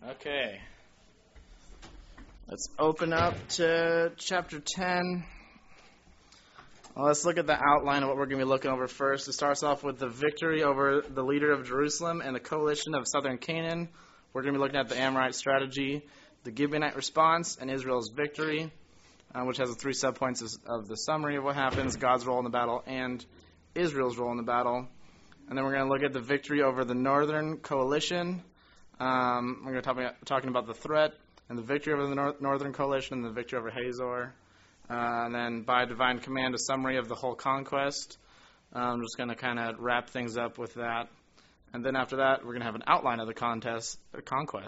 Okay. Let's open up to chapter 10. Well, let's look at the outline of what we're going to be looking over first. It starts off with the victory over the leader of Jerusalem and the coalition of southern Canaan. We're going to be looking at the Amorite strategy, the Gibeonite response, and Israel's victory, which has the three subpoints of the summary of what happens, God's role in the battle, and Israel's role in the battle. And then we're going to look at the victory over the northern coalition. We're going to be talking about the threat and the victory over the northern coalition and the victory over Hazor. And then by divine command, a summary of the whole conquest. I'm just going to kind of wrap things up with that. And then after that, we're going to have an outline of the conquest, with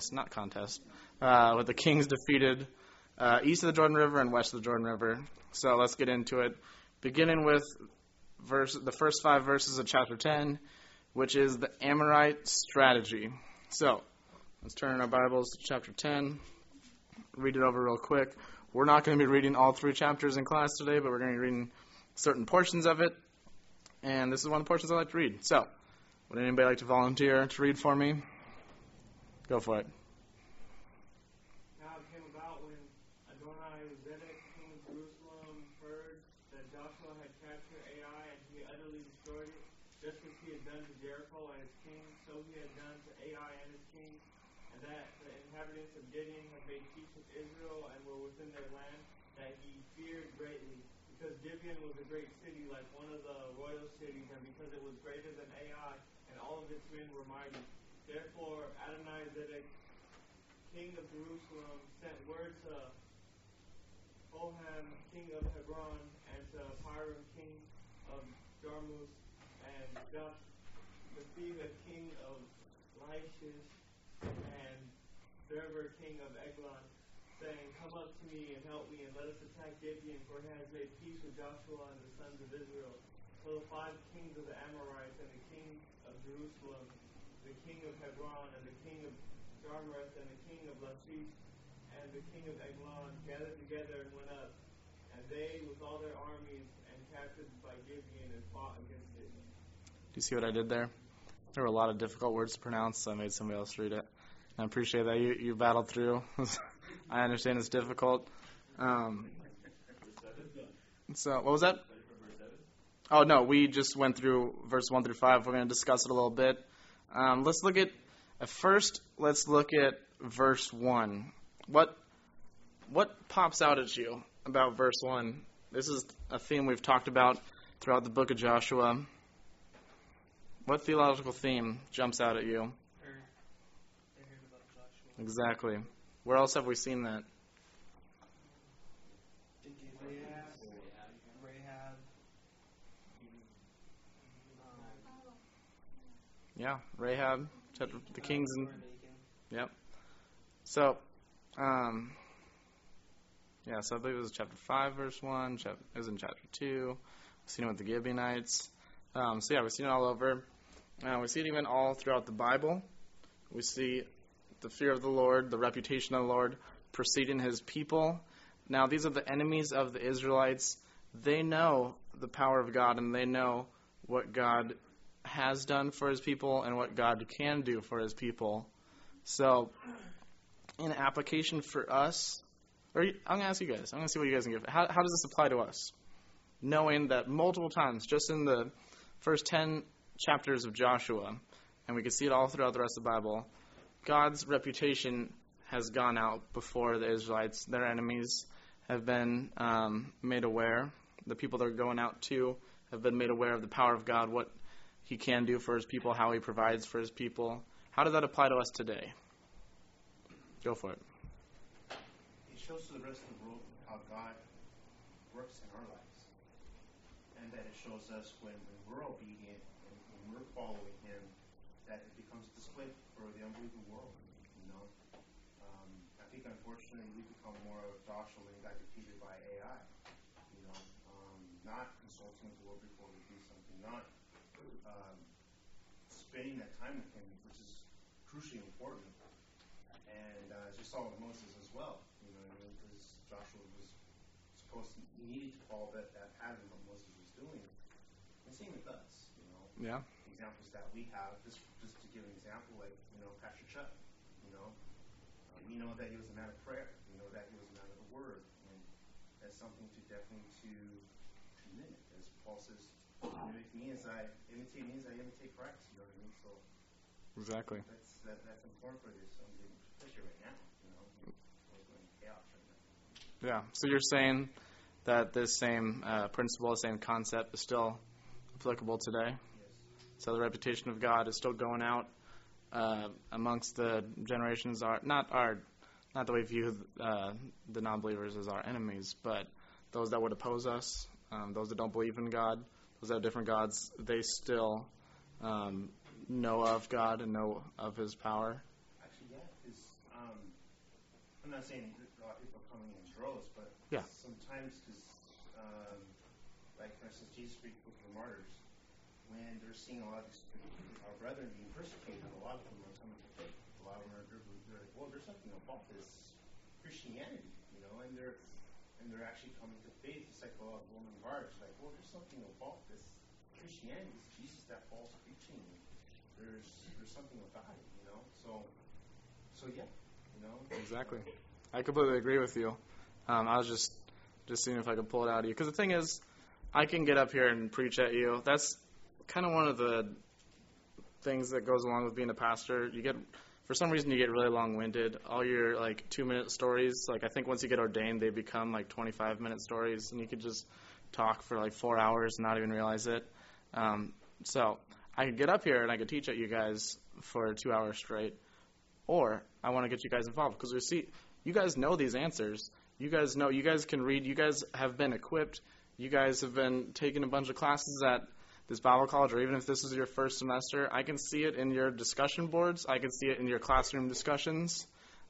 the kings defeated east of the Jordan River and west of the Jordan River. So let's get into it, beginning with the first 5 verses of chapter 10, which is the Amorite strategy. So let's turn in our Bibles to chapter 10, read it over real quick. We're not going to be reading all 3 chapters in class today, but we're going to be reading certain portions of it, and this is one of the portions I like to read. So, would anybody like to volunteer to read for me? Go for it. Now it came about when Adoni-Zedek, king of Jerusalem, heard that Joshua had captured Ai, and he utterly destroyed it, just as he had done to Jericho and its king, so he had done to Ai and its king, and that the inhabitants of Gibeon had made peace with Israel and were within their land, that he feared greatly, because Gibeon was a great city, like one of the royal cities, and because it was greater than Ai, and all of its men were mighty. Therefore Adoni-Zedek, king of Jerusalem, sent word to Hoham, king of Hebron, and to Piram, king of Jarmuth, and Joshua, king of Lachish, and Berber, king of Eglon, saying, "Come up to me and help me, and let us attack Gibeon, for he has made peace with Joshua and the sons of Israel." So the 5 kings of the Amorites, and the king of Jerusalem, the king of Hebron, and the king of Jarmuth, and the king of Lachish, and the king of Eglon, gathered together and went up, and they with all their armies and captured by Gibeon and fought against it. Do you see what I did there? There were a lot of difficult words to pronounce, so I made somebody else read it. I appreciate that you battled through. I understand it's difficult. So what was that? Oh, no, we just went through verse 1 through 5. We're going to discuss it a little bit. Let's look at verse 1. What pops out at you about verse 1? This is a theme we've talked about throughout the book of Joshua. What theological theme jumps out at you? They heard about Joshua. Exactly. Where else have we seen that? Rahab. Yeah, Rahab, the kings, and yep. So, so I believe it was chapter 5, verse 1. It was in chapter 2. We've seen it with the Gibeonites. We've seen it all over. We see it even all throughout the Bible. We see the fear of the Lord, the reputation of the Lord preceding his people. Now, these are the enemies of the Israelites. They know the power of God, and they know what God has done for his people and what God can do for his people. So, in application for us, I'm going to ask you guys. I'm going to see what you guys can give. How does this apply to us? Knowing that multiple times, just in the first 10 chapters of Joshua, and we can see it all throughout the rest of the Bible, God's reputation has gone out before the Israelites. Their enemies have been made aware. The people they're going out to have been made aware of the power of God, what he can do for his people, how he provides for his people. How does that apply to us today? Go for it. It shows to the rest of the world how God works in our lives. And that it shows us when we're obedient and when we're following him, that it becomes displayed for the unbelieving world. I think unfortunately we become more of Joshua when he got defeated by Ai. Not consulting with the Lord before we do something, not spending that time with him, which is crucially important. And as you saw with Moses as well, because Joshua was he needed to follow that pattern of what Moses was doing. And same with us, Yeah. Examples that we have, just to give an example, like, Pastor Chuck, We know that he was a man of prayer. We know that he was a man of the word. And that's something to definitely to mimic. As Paul says, imitate me as I imitate Christ. You know what I mean? So Exactly. that's important for this, especially right now. You know, we're going to chaos right now. Yeah. So you're saying that this same principle, the same concept is still applicable today? Yes. So the reputation of God is still going out amongst the generations, not that we view the non-believers as our enemies, but those that would oppose us, those that don't believe in God, those that have different gods, they still know of God and know of His power. Actually, yeah, because I'm not saying a lot of people are coming in droves, but Yeah. sometimes, because like for instance, Jesus preached with the martyrs, when they're seeing a lot of our brethren being persecuted, a lot of them are coming to faith. A lot of them they're like, well, there's something about this Christianity, you know, and they're actually coming to faith. It's like a lot of Roman guards, like, well, there's something about this Christianity, this Jesus that Paul's preaching. There's something about it, you know. So yeah, you know. Exactly. I completely agree with you. I was just seeing if I could pull it out of you. Because the thing is, I can get up here and preach at you. That's kind of one of the things that goes along with being a pastor. For some reason, you get really long-winded. All your 2-minute stories, I think once you get ordained, they become 25-minute stories, and you could just talk for 4 hours and not even realize it. So I could get up here and I could teach at you guys for 2 hours straight, or I want to get you guys involved because you guys know these answers. You guys know. You guys can read. You guys have been equipped. You guys have been taking a bunch of classes at this Bible college, or even if this is your first semester, I can see it in your discussion boards. I can see it in your classroom discussions.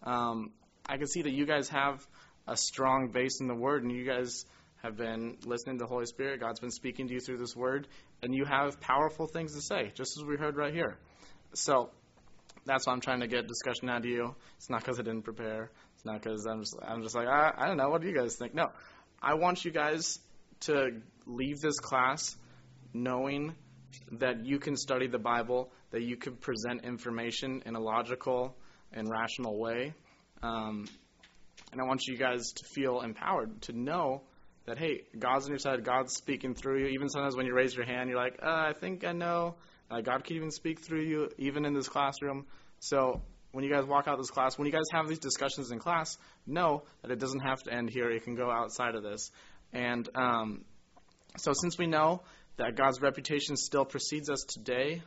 I can see that you guys have a strong base in the Word, and you guys have been listening to the Holy Spirit. God's been speaking to you through this Word, and you have powerful things to say, just as we heard right here. So that's why I'm trying to get discussion out of you. It's not because I didn't prepare. It's not because I'm just like, I don't know. What do you guys think? No, I want you guys to leave this class knowing that you can study the Bible, that you can present information in a logical and rational way. And I want you guys to feel empowered, to know that, hey, God's on your side, God's speaking through you. Even sometimes when you raise your hand, you're like, I think I know. God can even speak through you, even in this classroom. So when you guys walk out this class, when you guys have these discussions in class, know that it doesn't have to end here. It can go outside of this. And so since we know that God's reputation still precedes us today,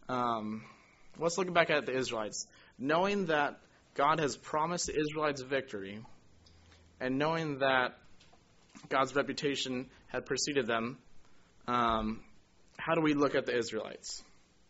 let's look back at the Israelites. Knowing that God has promised the Israelites victory, and knowing that God's reputation had preceded them, how do we look at the Israelites?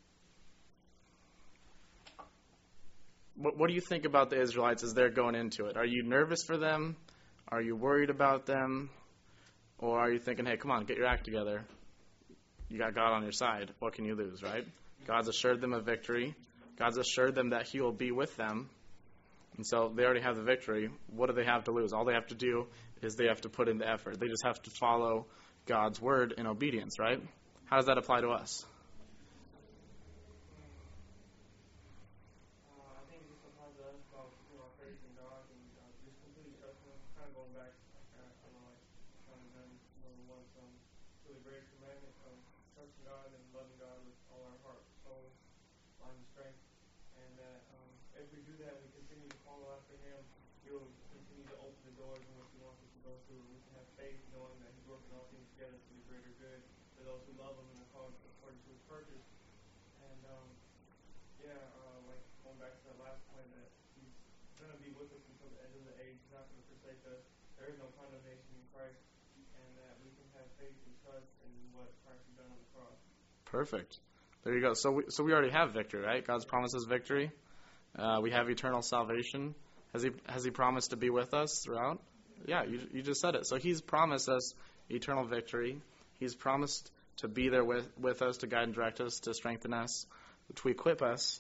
What do you think about the Israelites as they're going into it? Are you nervous for them? Are you worried about them? Or are you thinking, hey, come on, get your act together? You got God on your side. What can you lose, right? God's assured them of victory. God's assured them that He will be with them. And so they already have the victory. What do they have to lose? All they have to do is they have to put in the effort. They just have to follow God's word in obedience, right? How does that apply to us? I think it just applies to us about our faith in God and just completely trusting Him. Kind of going back, I don't know, kind of done once to the greatest commandment of trusting God and loving God with all our heart, soul, mind, and strength. And that if we do that, we continue to follow after Him, He will continue to open the doors in which He wants us to go through. We can have faith knowing that He's working all things together for the greater good for those who love Him and are called according to His purpose. And like going back to that last point, that He's going to be with us until the end of the age. He's not going to forsake us. There is no condemnation in Christ, and that we can have faith and trust in what Christ has done on the cross. Perfect. There you go. So we already have victory, right? God's promised us victory. We have eternal salvation. Has He promised to be with us throughout? Yeah, you just said it. So He's promised us eternal victory. He's promised to be there with us, to guide and direct us, to strengthen us, to equip us.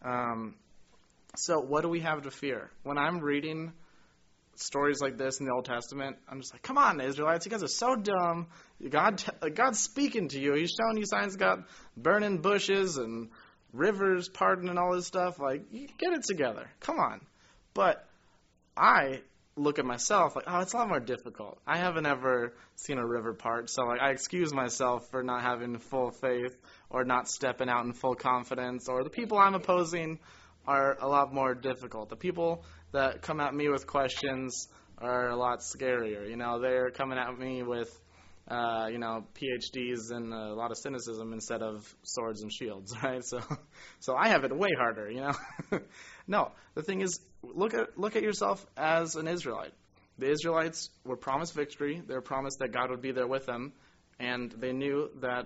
So what do we have to fear? When I'm reading stories like this in the Old Testament, I'm just like, come on, Israelites, you guys are so dumb. God's speaking to you. He's showing you signs. God burning bushes and rivers parting and all this stuff. Like, you get it together. Come on. But I look at myself like, oh, it's a lot more difficult. I haven't ever seen a river part, so like I excuse myself for not having full faith or not stepping out in full confidence, or the people I'm opposing are a lot more difficult. The people that come at me with questions are a lot scarier. You know, they're coming at me with PhDs and a lot of cynicism instead of swords and shields, right? So I have it way harder, you know. No, the thing is, look at yourself as an Israelite. The Israelites were promised victory. They were promised that God would be there with them, and they knew that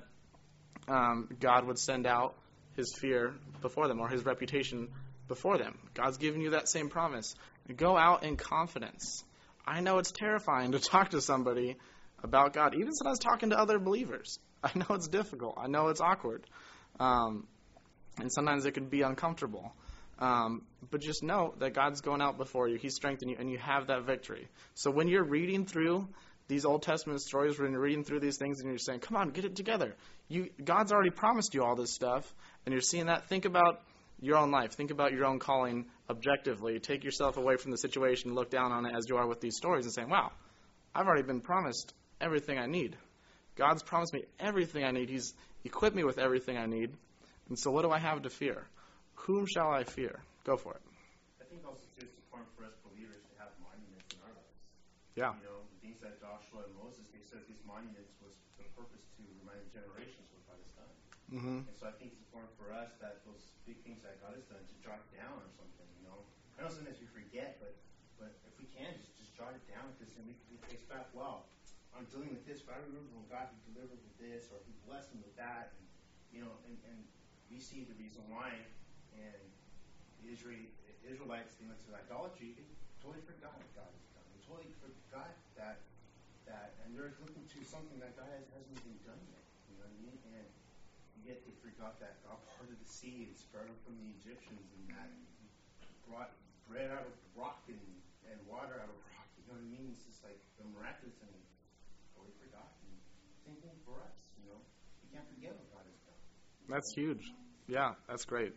God would send out His fear before them, or His reputation before them. God's given you that same promise. Go out in confidence. I know it's terrifying to talk to somebody about God, even when I was talking to other believers. I know it's difficult. I know it's awkward. And sometimes it can be uncomfortable. But just know that God's going out before you. He's strengthening you, and you have that victory. So when you're reading through these Old Testament stories, when you're reading through these things and you're saying, come on, get it together. God's already promised you all this stuff, and you're seeing that. Think about your own life. Think about your own calling objectively. Take yourself away from the situation, look down on it as you are with these stories and saying, wow, I've already been promised everything I need. God's promised me everything I need. He's equipped me with everything I need. And so what do I have to fear? Whom shall I fear? Go for it. I think also too, it's important for us believers to have monuments in our lives. Yeah. You know, the things that Joshua and Moses, they said these monuments was the purpose to remind generations what God has done. Mm-hmm. And so I think it's important for us that those big things that God has done to jot down or something, you know. I know sometimes we forget, but if we can, just jot it down, because then we can trace back, wow, I'm dealing with this, but I remember when God delivered with this, or He blessed me with that, and you know, and we see the reason why. And the Israelites, they went to idolatry. They totally forgot what God has done. They totally forgot that, and they're looking to something that God hasn't even done yet. You know what I mean? And yet they forgot that God parted the sea and spared them from the Egyptians, and that He brought bread out of rock and water out of rock. You know what I mean? It's just like the miraculous, and totally forgot. And same thing for us. You know, we can't forget what God has done. That's huge. Yeah, that's great.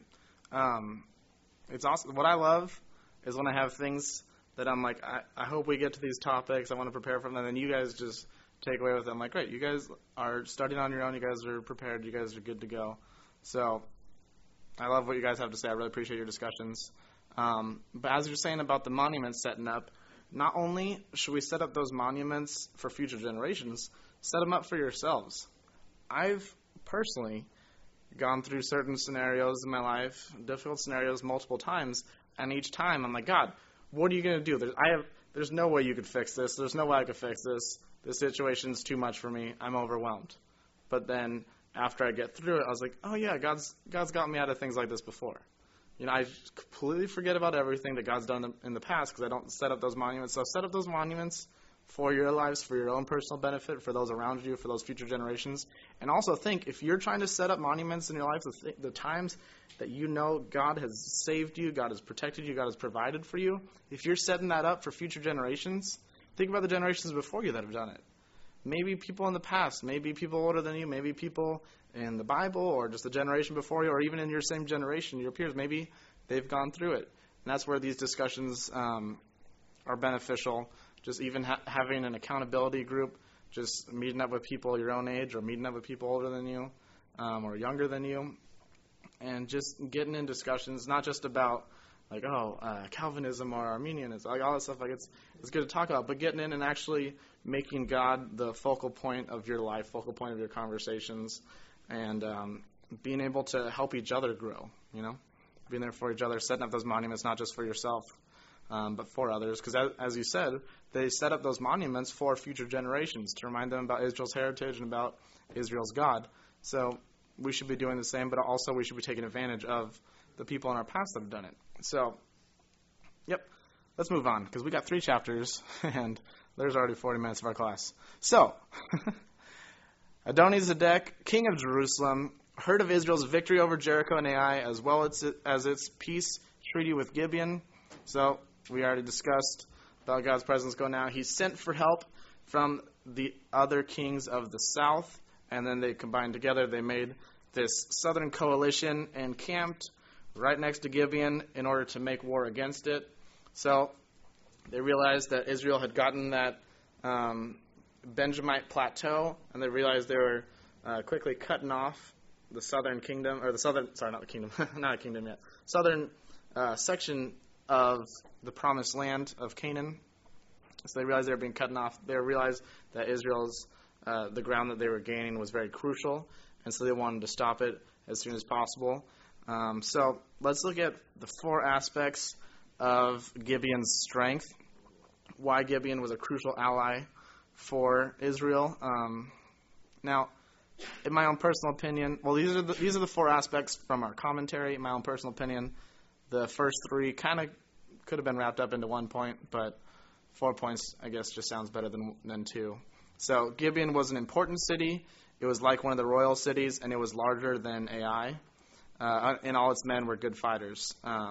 It's awesome. What I love is when I have things that I'm like, I hope we get to these topics. I want to prepare for them. And then you guys just take away with them. I'm like, great, you guys are studying on your own. You guys are prepared. You guys are good to go. So I love what you guys have to say. I really appreciate your discussions. But as you're saying about the monuments setting up, not only should we set up those monuments for future generations, set them up for yourselves. I've personally gone through certain scenarios in my life, difficult scenarios multiple times, and each time I'm like, God, what are you going to do? There's no way you could fix this. There's no way I could fix this. This situation's too much for me. I'm overwhelmed. But then after I get through it, I was like, oh yeah, God's got me out of things like this before. You know, I completely forget about everything that God's done in the past because I don't set up those monuments. So set up those monuments for your lives, for your own personal benefit, for those around you, for those future generations. And also think, if you're trying to set up monuments in your life, the times that you know God has saved you, God has protected you, God has provided for you, if you're setting that up for future generations, think about the generations before you that have done it. Maybe people in the past, maybe people older than you, maybe people in the Bible, or just the generation before you, or even in your same generation, your peers, maybe they've gone through it. And that's where these discussions are beneficial. Just even having an accountability group, just meeting up with people your own age or meeting up with people older than you or younger than you, and just getting in discussions, not just about like, Calvinism or Arminianism, like all that stuff. Like it's good to talk about, but getting in and actually making God the focal point of your life, focal point of your conversations, and being able to help each other grow, you know, being there for each other, setting up those monuments, not just for yourself, but for others. Because as you said, they set up those monuments for future generations to remind them about Israel's heritage and about Israel's God. So we should be doing the same, but also we should be taking advantage of the people in our past that have done it. So, yep, let's move on, because we got 3 chapters, and there's already 40 minutes of our class. So, Adoni-Zedek, king of Jerusalem, heard of Israel's victory over Jericho and Ai, as well as its peace treaty with Gibeon. So, we already discussed about God's presence going now. He sent for help from the other kings of the south, and then they combined together. They made this southern coalition and camped right next to Gibeon in order to make war against it. So They realized that Israel had gotten that Benjamite plateau, and they realized they were quickly cutting off the southern kingdom, or the southern, sorry, not the kingdom, not a kingdom yet, southern section of the promised land of Canaan. So they realized they were being cut off. They realized that Israel's, the ground that they were gaining was very crucial, and so they wanted to stop it as soon as possible. So let's look at the four aspects of Gibeon's strength, why Gibeon was a crucial ally for Israel. Now, in my own personal opinion, well, these are the four aspects from our commentary. In my own personal opinion, the first three kind of could have been wrapped up into 1 point, but 4 points, I guess, just sounds better than two. So Gibeon was an important city. It was like one of the royal cities, and it was larger than Ai. And all its men were good fighters.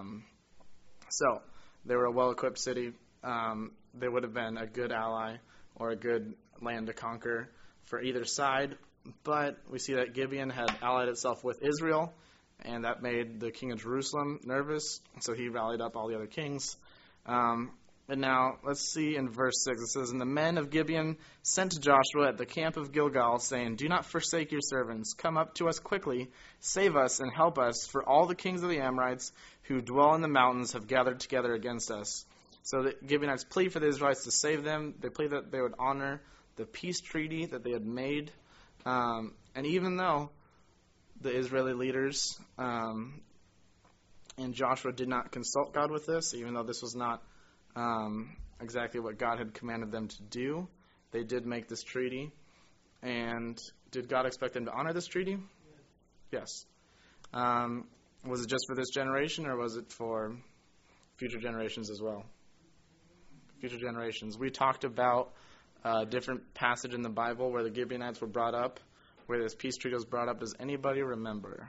So they were a well-equipped city. They would have been a good ally or a good land to conquer for either side. But we see that Gibeon had allied itself with Israel, and that made the king of Jerusalem nervous. So he rallied up all the other kings. And now let's see in verse 6. It says, "And the men of Gibeon sent to Joshua at the camp of Gilgal, saying, 'Do not forsake your servants. Come up to us quickly. Save us and help us, for all the kings of the Amorites who dwell in the mountains have gathered together against us.'" So the Gibeonites plead for the Israelites to save them. They plead that they would honor the peace treaty that they had made. And even though the Israeli leaders and Joshua did not consult God with this, even though this was not exactly what God had commanded them to do, they did make this treaty. And did God expect them to honor this treaty? Yes. Was it just for this generation, or was it for future generations as well? Future generations. We talked about a different passage in the Bible where the Gibeonites were brought up, where this peace treaty was brought up. Does anybody remember?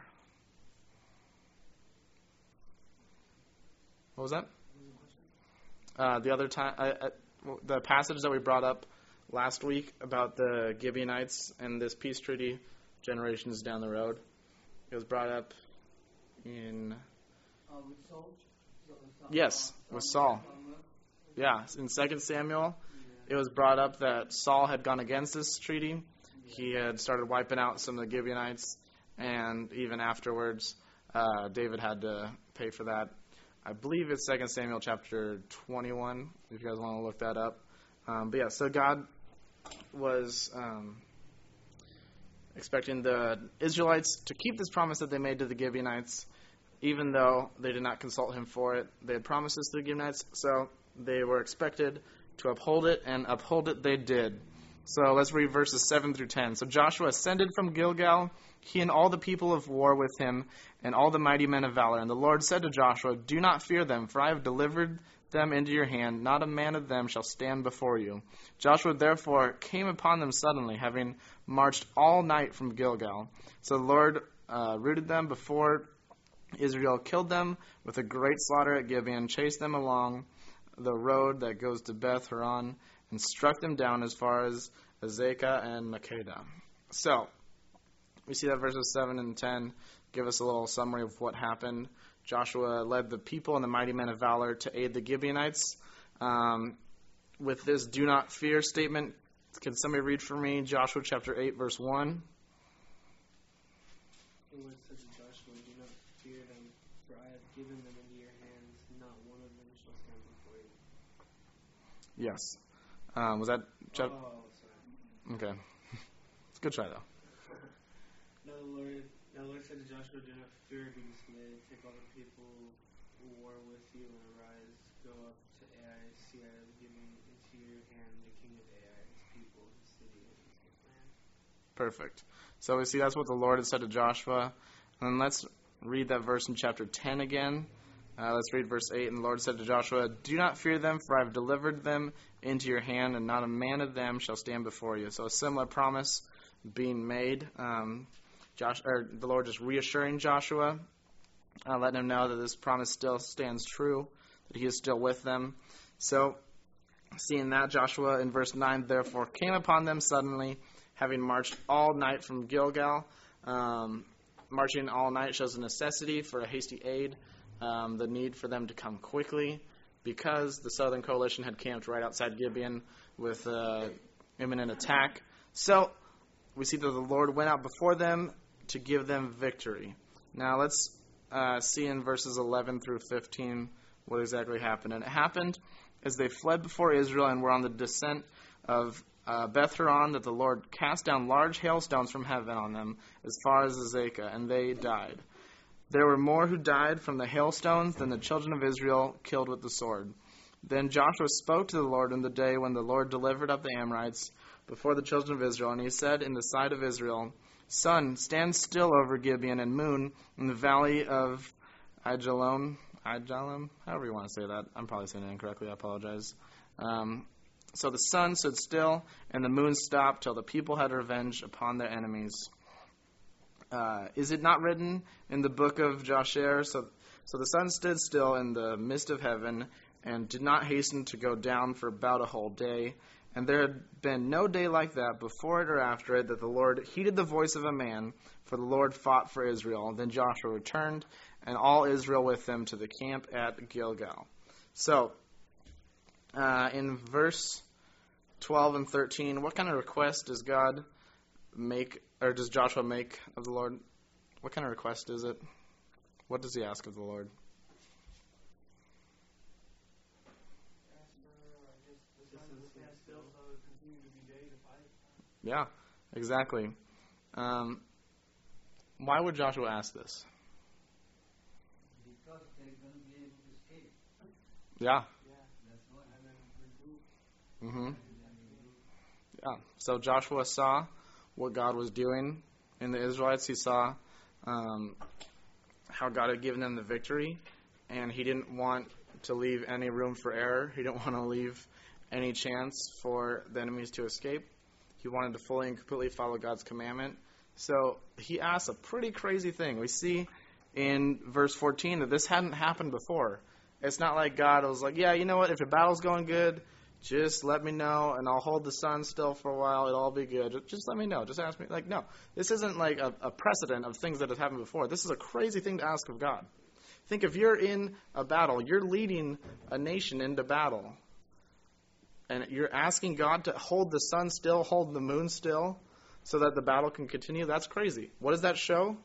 What was that? The other time, the passage that we brought up last week about the Gibeonites and this peace treaty generations down the road. It was brought up in... with Saul? Yes, with Saul. Yeah, in 2 Samuel, it was brought up that Saul had gone against this treaty. He had started wiping out some of the Gibeonites, and even afterwards, David had to pay for that. I believe it's 2 Samuel chapter 21, if you guys want to look that up. But yeah, so God was expecting the Israelites to keep this promise that they made to the Gibeonites, even though they did not consult him for it. They had promised this to the Gibeonites, so they were expected to uphold it, and uphold it they did. So let's read verses 7 through 10. "So Joshua ascended from Gilgal, he and all the people of war with him, and all the mighty men of valor. And the Lord said to Joshua, 'Do not fear them, for I have delivered them into your hand. Not a man of them shall stand before you.' Joshua therefore came upon them suddenly, having marched all night from Gilgal. So the Lord routed them before Israel, killed them with a great slaughter at Gibeon, chased them along the road that goes to Beth Horon, and struck them down as far as Azekah and Makkedah." So, we see that verses 7 and 10 give us a little summary of what happened. Joshua led the people and the mighty men of valor to aid the Gibeonites. With this "do not fear" statement, can somebody read for me Joshua chapter 8, verse 1? The Lord said to Joshua, "Do not fear them, for I have given them into your hands. Not one of them shall stand before you." Yes. Was that... Oh, sorry. Okay. It's a good try, though. Now the Lord said to Joshua, "Do not fear, be dismayed. Take all the people who war with you and arise. Go up to Ai. See, I have given into your hand the king of Ai, his people, his city, and his land." Perfect. So we see that's what the Lord had said to Joshua. And then let's read that verse in chapter 10 again. Let's read verse 8. "And the Lord said to Joshua, 'Do not fear them, for I have delivered them into your hand, and not a man of them shall stand before you.'" So a similar promise being made. The Lord just reassuring Joshua, letting him know that this promise still stands true, that he is still with them. So, seeing that, Joshua in verse 9, "Therefore came upon them suddenly, having marched all night from Gilgal." Marching all night shows a necessity for a hasty aid, the need for them to come quickly. because the southern coalition had camped right outside Gibeon with imminent attack. So we see that the Lord went out before them to give them victory. Now let's see in verses 11 through 15 what exactly happened. And it happened as they fled before Israel and were on the descent of Beth-horon that the Lord cast down large hailstones from heaven on them as far as Azekah, and they died. There were more who died from the hailstones than the children of Israel killed with the sword. Then Joshua spoke to the Lord in the day when the Lord delivered up the Amorites before the children of Israel, and he said in the sight of Israel, Sun, stand still over Gibeon, and moon in the valley of Ajalon, however you want to say that. I'm probably saying it incorrectly. I apologize. So the sun stood still, and the moon stopped till the people had revenge upon their enemies. Is it not written in the book of Jasher? So the sun stood still in the midst of heaven, and did not hasten to go down for about a whole day. And there had been no day like that before it or after it, that the Lord heeded the voice of a man, for the Lord fought for Israel. Then Joshua returned, and all Israel with him, to the camp at Gilgal. So, in verse 12 and 13, what kind of request does God make, or does Joshua make of the Lord? What kind of request is it? What does he ask of the Lord? Yeah, exactly. Why would Joshua ask this? Because they're going to be able to escape. Yeah. That's why. Mm-hmm. Yeah. So Joshua saw what God was doing in the Israelites. He saw how God had given them the victory, and he didn't want to leave any room for error. He didn't want to leave any chance for the enemies to escape. He wanted to fully and completely follow God's commandment. So he asked a pretty crazy thing. We see in verse 14 that this hadn't happened before. It's not like God was like, yeah, you know what, if the battle's going good, just let me know, and I'll hold the sun still for a while. It'll all be good. Just let me know. Just ask me. Like, no. This isn't like a precedent of things that have happened before. This is a crazy thing to ask of God. Think if you're in a battle, you're leading a nation into battle, and you're asking God to hold the sun still, hold the moon still, so that the battle can continue. That's crazy. What does that show?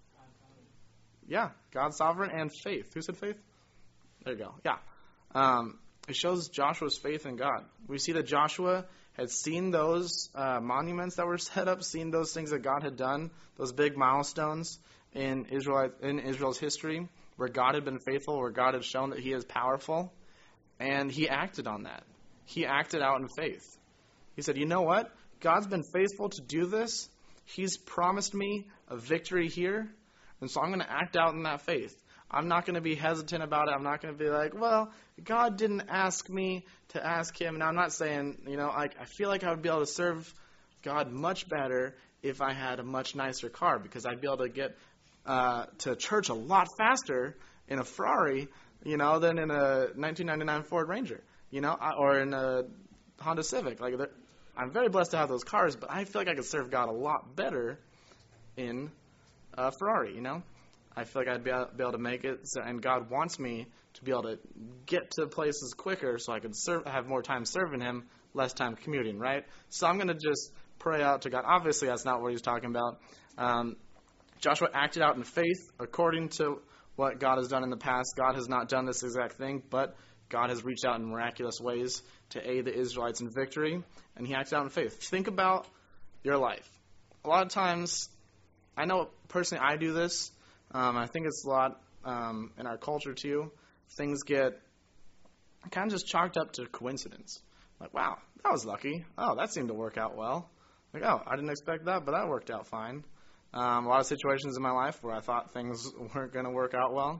Yeah, God's sovereign and faith. Who said faith? There you go. Yeah. It shows Joshua's faith in God. We see that Joshua had seen those monuments that were set up, seen those things that God had done, those big milestones in Israel's history, where God had been faithful, where God had shown that he is powerful, and he acted on that. He acted out in faith. He said, you know what? God's been faithful to do this. He's promised me a victory here, and so I'm going to act out in that faith. I'm not going to be hesitant about it. I'm not going to be like, well, God didn't ask me to ask him. And I'm not saying, I feel like I would be able to serve God much better if I had a much nicer car, because I'd be able to get to church a lot faster in a Ferrari, than in a 1999 Ford Ranger, or in a Honda Civic. I'm very blessed to have those cars, but I feel like I could serve God a lot better in a Ferrari, I feel like I'd be able to make it, and God wants me to be able to get to places quicker so I can have more time serving him, less time commuting, right? So I'm going to just pray out to God. Obviously, that's not what he's talking about. Joshua acted out in faith according to what God has done in the past. God has not done this exact thing, but God has reached out in miraculous ways to aid the Israelites in victory, and he acted out in faith. Think about your life. A lot of times, I know personally I do this. I think it's a lot in our culture too. Things get kind of just chalked up to coincidence. Like, wow, that was lucky. Oh, that seemed to work out well. Like, oh, I didn't expect that, but that worked out fine. A lot of situations in my life where I thought things weren't going to work out well,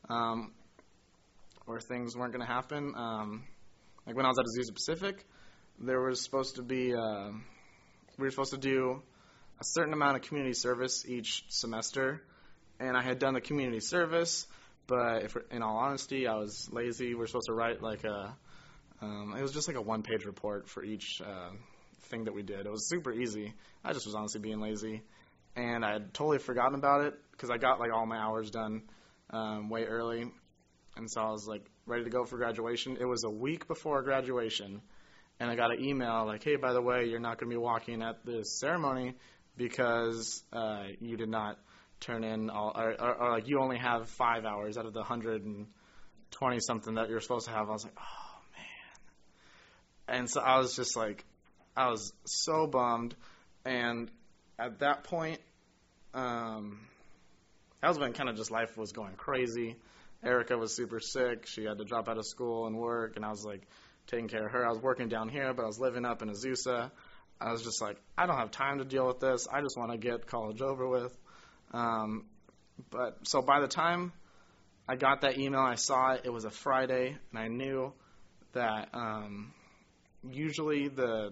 or things weren't going to happen. Like when I was at Azusa Pacific, there was supposed to be, we were supposed to do a certain amount of community service each semester. And I had done the community service, but in all honesty, I was lazy. We were supposed to write it was just like a one-page report for each thing that we did. It was super easy. I just was honestly being lazy. And I had totally forgotten about it because I got all my hours done way early. And so I was like ready to go for graduation. It was a week before graduation, and I got an email like, hey, by the way, you're not going to be walking at this ceremony because you did not turn in all, or like you only have 5 hours out of the 120 something that you're supposed to have. I was like, oh man. And so I was just like, I was so bummed. And at that point, that was when kind of just life was going crazy. Erica was super sick. She had to drop out of school and work, and I was like taking care of her. I was working down here, but I was living up in Azusa. I was just like, I don't have time to deal with this. I just want to get college over with. But so by the time I got that email, I saw it. It was a Friday, and I knew that usually the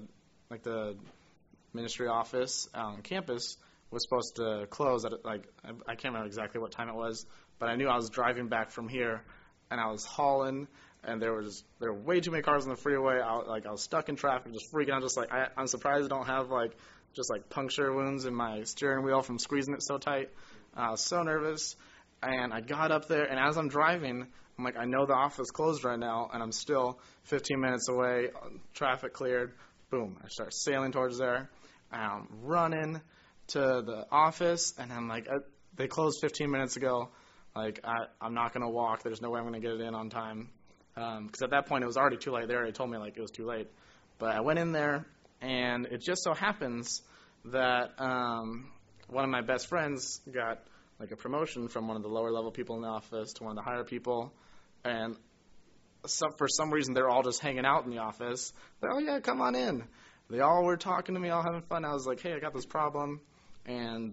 ministry office on campus was supposed to close at I can't remember exactly what time it was, but I knew I was driving back from here, and I was hauling. And there were way too many cars on the freeway. I was stuck in traffic, just freaking out. Just like I'm surprised I don't have just puncture wounds in my steering wheel from squeezing it so tight. I was so nervous, and I got up there. And as I'm driving, I'm like, I know the office closed right now, and I'm still 15 minutes away. Traffic cleared. Boom! I start sailing towards there. I'm running to the office, and I'm like, they closed 15 minutes ago. Like I'm not gonna walk. There's no way I'm gonna get it in on time. Because at that point, it was already too late. They already told me, it was too late. But I went in there, and it just so happens that one of my best friends got, a promotion from one of the lower-level people in the office to one of the higher people. And for some reason, they're all just hanging out in the office. They're, oh, yeah, come on in. They all were talking to me, all having fun. I was like, hey, I got this problem. And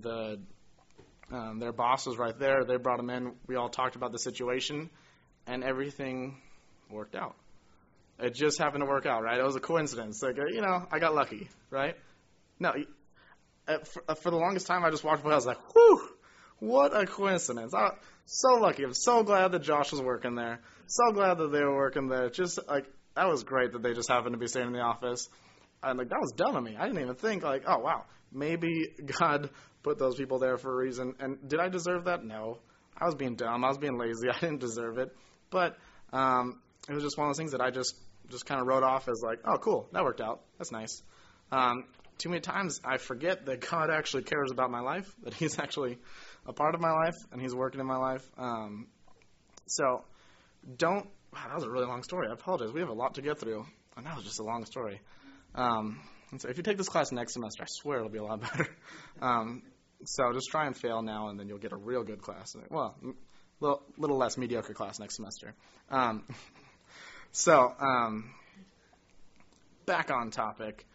their boss was right there. They brought him in. We all talked about the situation, and everything worked out. It just happened to work out, right? It was a coincidence. I got lucky, right? No, for the longest time, I just walked by. I was like, whew, what a coincidence. I'm so lucky. I'm so glad that Josh was working there. So glad that they were working there. Just, that was great that they just happened to be staying in the office. And, that was dumb of me. I didn't even think, oh, wow, maybe God put those people there for a reason. And did I deserve that? No. I was being dumb. I was being lazy. I didn't deserve it. But it was just one of those things that I just kind of wrote off as oh, cool, that worked out. That's nice. Too many times I forget that God actually cares about my life, that he's actually a part of my life, and he's working in my life. So wow, that was a really long story. I apologize. We have a lot to get through, and that was just a long story. And so if you take this class next semester, I swear it'll be a lot better. So just try and fail now, and then you'll get a real good class. Well, little less mediocre class next semester. Back on topic.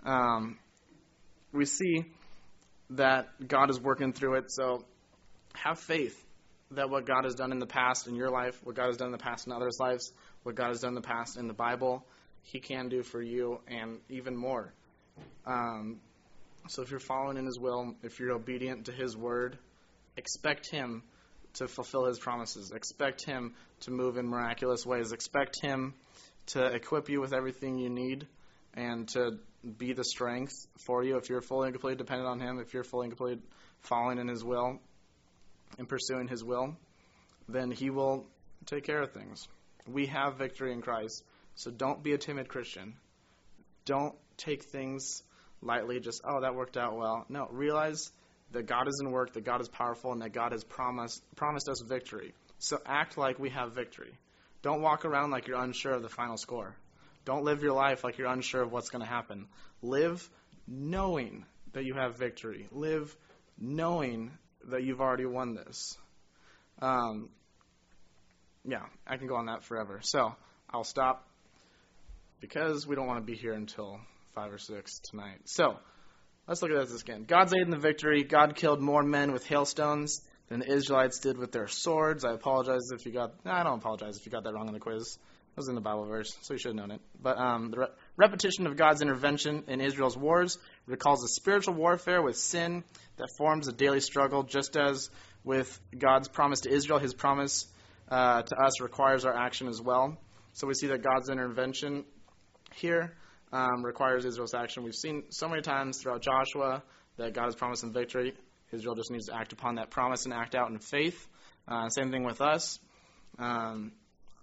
We see that God is working through it. So have faith that what God has done in the past in your life, what God has done in the past in others' lives, what God has done in the past in the Bible, he can do for you and even more. So if you're following in his will, if you're obedient to his word, expect him to fulfill his promises. Expect him to move in miraculous ways. Expect him to equip you with everything you need and to be the strength for you if you're fully and completely dependent on him, if you're fully and completely following in his will and pursuing his will, then he will take care of things. We have victory in Christ, so don't be a timid Christian. Don't take things lightly, just, oh, that worked out well. No, realize that God is in work, that God is powerful, and that God has promised us victory. So act like we have victory. Don't walk around like you're unsure of the final score. Don't live your life like you're unsure of what's going to happen. Live knowing that you have victory. Live knowing that you've already won this. I can go on that forever. So I'll stop because we don't want to be here until 5 or 6 tonight. So let's look at this again. God's aid in the victory. God killed more men with hailstones than the Israelites did with their swords. I don't apologize if you got that wrong in the quiz. It was in the Bible verse, so you should have known it. But the repetition of God's intervention in Israel's wars recalls the spiritual warfare with sin that forms a daily struggle, just as with God's promise to Israel, his promise to us requires our action as well. So we see that God's intervention here requires Israel's action. We've seen so many times throughout Joshua that God has promised them victory. Israel just needs to act upon that promise and act out in faith. Same thing with us.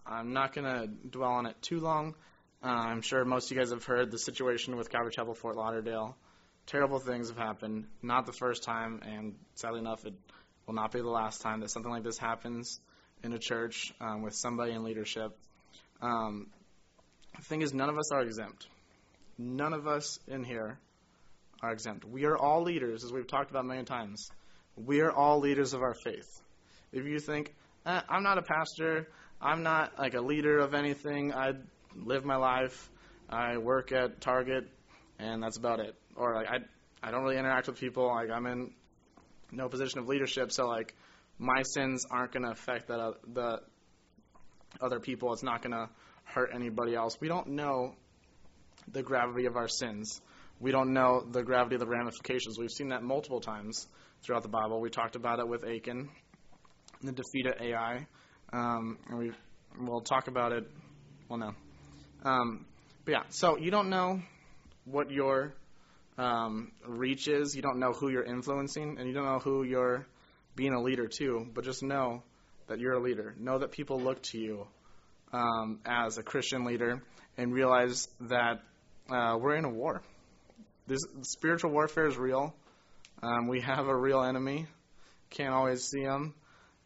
I'm not going to dwell on it too long. I'm sure most of you guys have heard the situation with Calvary Chapel, Fort Lauderdale. Terrible things have happened. Not the first time, and sadly enough, it will not be the last time that something like this happens in a church with somebody in leadership. The thing is, none of us are exempt. None of us in here are exempt. We are all leaders, as we've talked about many times. We are all leaders of our faith. If you think, I'm not a pastor, I'm not like a leader of anything, I live my life, I work at Target, and that's about it. Or like I don't really interact with people, like I'm in no position of leadership, so like my sins aren't going to affect the other people. It's not going to hurt anybody else. We don't know the gravity of our sins. We don't know the gravity of the ramifications. We've seen that multiple times throughout the Bible. We talked about it with Achan, the defeat of Ai, and we'll talk about it. Well, no. But yeah, so you don't know what your reach is. You don't know who you're influencing, and you don't know who you're being a leader to, but just know that you're a leader. Know that people look to you as a Christian leader, and realize that we're in a war. This spiritual warfare is real. We have a real enemy. Can't always see him.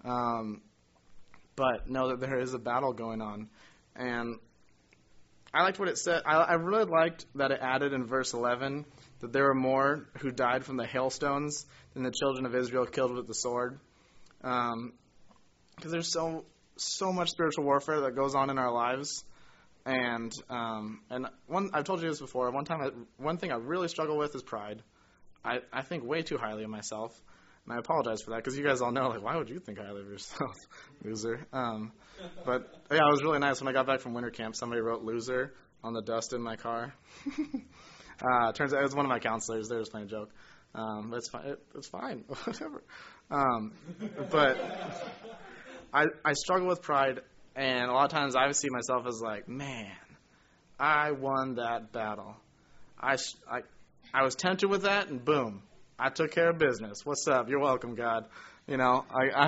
But know that there is a battle going on. And I liked what it said. I really liked that it added in verse 11 that there were more who died from the hailstones than the children of Israel killed with the sword. Because there's so much spiritual warfare that goes on in our lives. And I've told you this before. One thing I really struggle with is pride. I think way too highly of myself, and I apologize for that because you guys all know, like, why would you think highly of yourself, loser? But yeah, it was really nice when I got back from winter camp. Somebody wrote "loser" on the dust in my car. Turns out it was one of my counselors. They were just playing a joke. But it's fine. It's fine. Whatever. But I struggle with pride. And a lot of times I see myself as like, man, I won that battle. I was tempted with that, and boom, I took care of business. What's up? You're welcome, God. You know,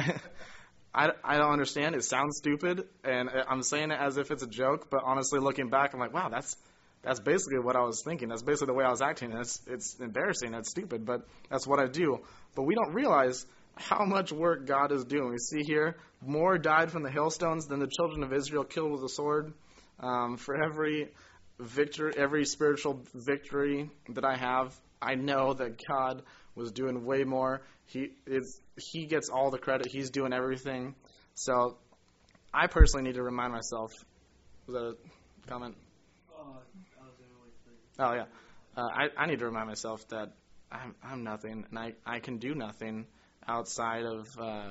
I don't understand. It sounds stupid, and I'm saying it as if it's a joke. But honestly, looking back, I'm like, wow, that's basically what I was thinking. That's basically the way I was acting. It's embarrassing. It's stupid, but that's what I do. But we don't realize how much work God is doing. We see here, more died from the hailstones than the children of Israel killed with the sword. For every victory, every spiritual victory that I have, I know that God was doing way more. He gets all the credit. He's doing everything. So I personally need to remind myself. Was that a comment? I was going to wait for you. Oh, yeah. I need to remind myself that I'm nothing, and I can do nothing outside of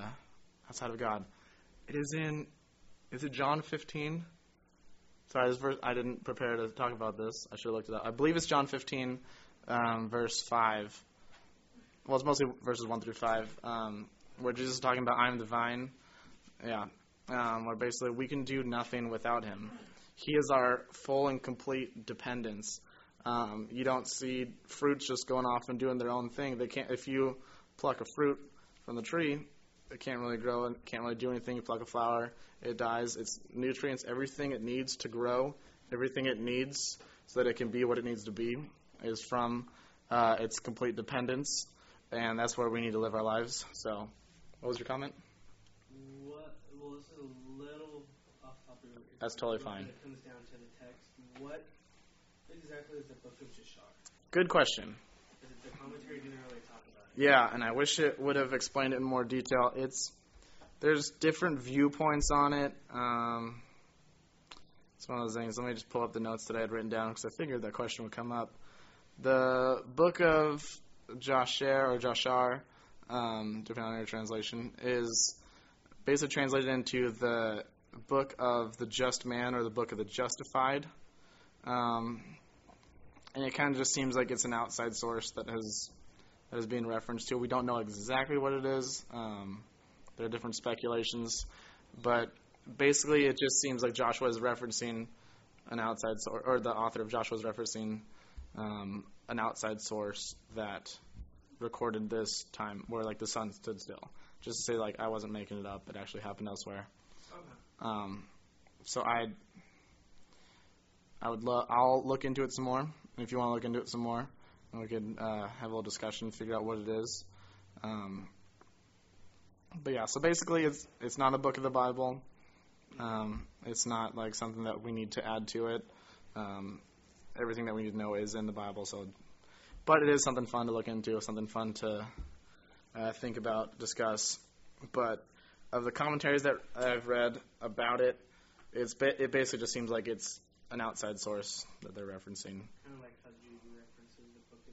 God. Is it John 15? Sorry, this verse, I didn't prepare to talk about this. I should have looked it up. I believe it's John 15, verse 5. Well, it's mostly verses 1 through 5, where Jesus is talking about, I am the vine. Yeah. Where basically we can do nothing without him. He is our full and complete dependence. You don't see fruits just going off and doing their own thing. They can't. If you pluck a fruit from the tree, it can't really grow and can't really do anything. You pluck a flower, it dies. Its nutrients, everything it needs to grow, everything it needs so that it can be what it needs to be, is from its complete dependence, and that's where we need to live our lives. So, what was your comment? Well, this is a little off topic. That's totally fine. When it comes down to the text, what exactly is the book of Jashar? Good question. The commentary didn't really talk about it. Yeah, and I wish it would have explained it in more detail. There's different viewpoints on it. It's one of those things. Let me just pull up the notes that I had written down because I figured that question would come up. The book of Jashar or Jashar, depending on your translation, is basically translated into the book of the just man or the book of the justified. And it kind of just seems like it's an outside source that is being referenced to. We don't know exactly what it is. There are different speculations. But basically it just seems like Joshua is referencing an outside source, or the author of Joshua is referencing an outside source that recorded this time where, like, the sun stood still. Just to say, like, I wasn't making it up. It actually happened elsewhere. Okay. So I'll look into it some more. If you want to look into it some more, and we could have a little discussion, figure out what it is. But yeah, so basically it's not a book of the Bible. It's not like something that we need to add to it. Everything that we need to know is in the Bible. But it is something fun to look into, something fun to think about, discuss. But of the commentaries that I've read about it, it basically just seems like it's an outside source that they're referencing. Kind of like how Jude references the Book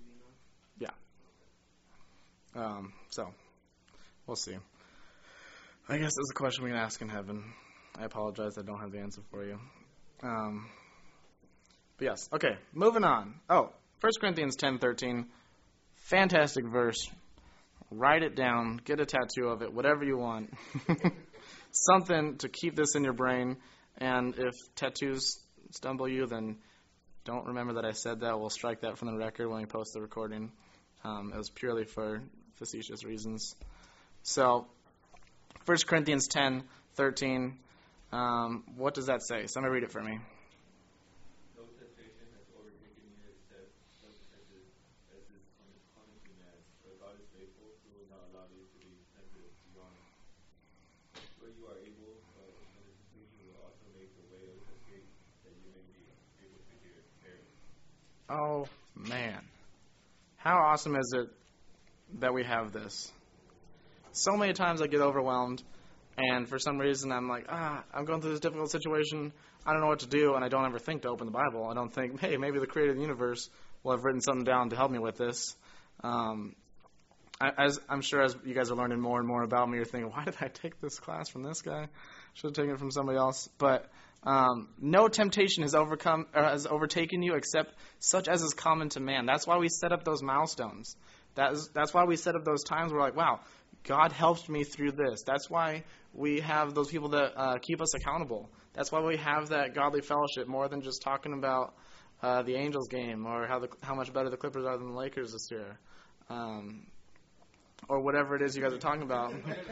of Enoch. So we'll see. I guess it's a question we can ask in heaven. I apologize, I don't have the answer for you. But yes, okay, moving on. 1 Corinthians 10:13, fantastic verse. Write it down, get a tattoo of it, whatever you want. Something to keep this in your brain. And if tattoos stumble you, then don't remember that I said that. We'll strike that from the record when we post the recording. It was purely for facetious reasons. So, 1 Corinthians 10:13, what does that say? Somebody read it for me. No temptation has overtaken you except such as is common to man. But God is faithful, who will not allow you to be tempted beyond where you are able, but in the conclusion will also make the way of escape that you may be able to bear it. Oh, man. How awesome is it that we have this? So many times I get overwhelmed, and for some reason I'm like, I'm going through this difficult situation. I don't know what to do, and I don't ever think to open the Bible. I don't think, hey, maybe the creator of the universe will have written something down to help me with this. As I'm sure as you guys are learning more and more about me, you're thinking, why did I take this class from this guy? Should have taken it from somebody else. But no temptation has overtaken you except such as is common to man. That's why we set up those milestones. That's why we set up those times where we're like, wow, God helped me through this. That's why we have those people that keep us accountable. That's why we have that godly fellowship more than just talking about the Angels game or how much better the Clippers are than the Lakers this year. Or whatever it is you guys are talking about.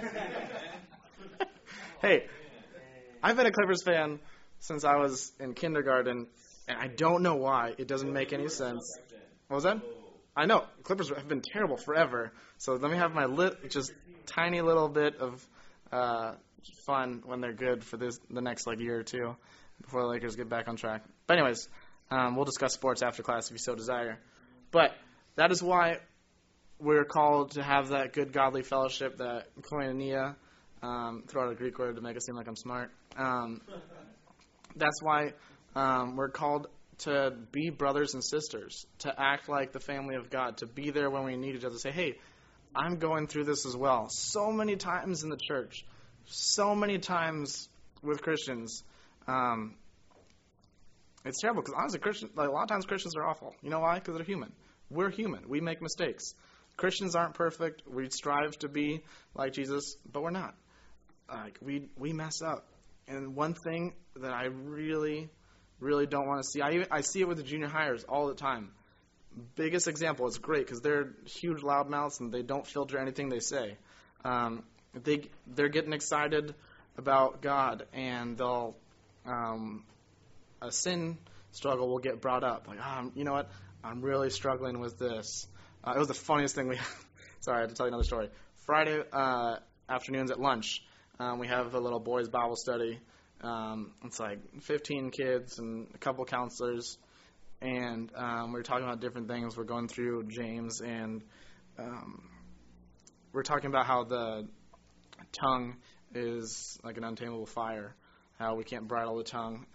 Hey, I've been a Clippers fan since I was in kindergarten, and I don't know why. It doesn't make any sense. What was that? I know. Clippers have been terrible forever. So let me have my just tiny little bit of fun when they're good for the next year or two before the Lakers get back on track. But anyways, we'll discuss sports after class if you so desire. But that is why we're called to have that good godly fellowship, that koinonia, throw out a Greek word to make it seem like I'm smart. That's why we're called to be brothers and sisters, to act like the family of God, to be there when we need each other, to say, hey, I'm going through this as well. So many times in the church, so many times with Christians, it's terrible because honestly, a lot of times Christians are awful. You know why? Because they're human. We're human. We make mistakes. Christians aren't perfect. We strive to be like Jesus, but we're not. We mess up. And one thing that I really don't want to see, I see it with the junior hires all the time. Biggest example, it's great because they're huge loudmouths and they don't filter anything they say. They're getting excited about God, and they'll a sin struggle will get brought up. Like, you know what? I'm really struggling with this. It was the funniest thing sorry, I had to tell you another story. Friday afternoons at lunch, we have a little boys' Bible study. It's like 15 kids and a couple counselors, and we're talking about different things. We're going through James, and we're talking about how the tongue is like an untamable fire, how we can't bridle the tongue,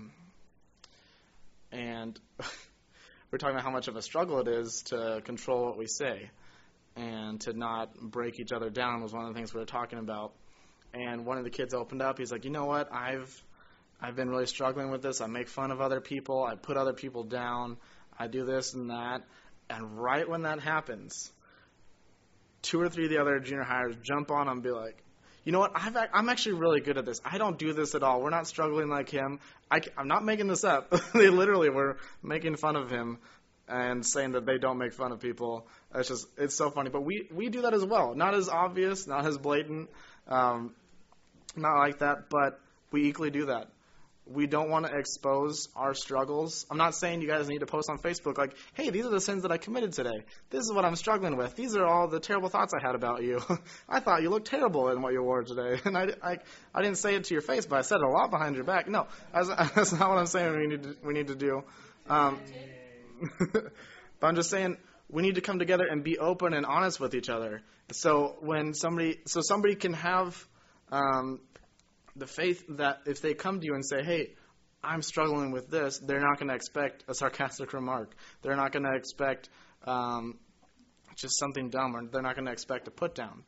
and we're talking about how much of a struggle it is to control what we say and to not break each other down was one of the things we were talking about. And one of the kids opened up. He's like, you know what? I've been really struggling with this. I make fun of other people. I put other people down. I do this and that. And right when that happens, 2 or 3 of the other junior hires jump on him and be like, you know what? I'm actually really good at this. I don't do this at all. We're not struggling like him. I'm not making this up. They literally were making fun of him and saying that they don't make fun of people. It's so funny. But we do that as well. Not as obvious, not as blatant, not like that, but we equally do that. we don't want to expose our struggles. I'm not saying you guys need to post on Facebook like, hey, these are the sins that I committed today. This is what I'm struggling with. These are all the terrible thoughts I had about you. I thought you looked terrible in what you wore today. And I didn't say it to your face, but I said it a lot behind your back. No, that's not what I'm saying we need to do. But I'm just saying we need to come together and be open and honest with each other. So somebody can have the faith that if they come to you and say, hey, I'm struggling with this, they're not going to expect a sarcastic remark. They're not going to expect just something dumb, or they're not going to expect a put down.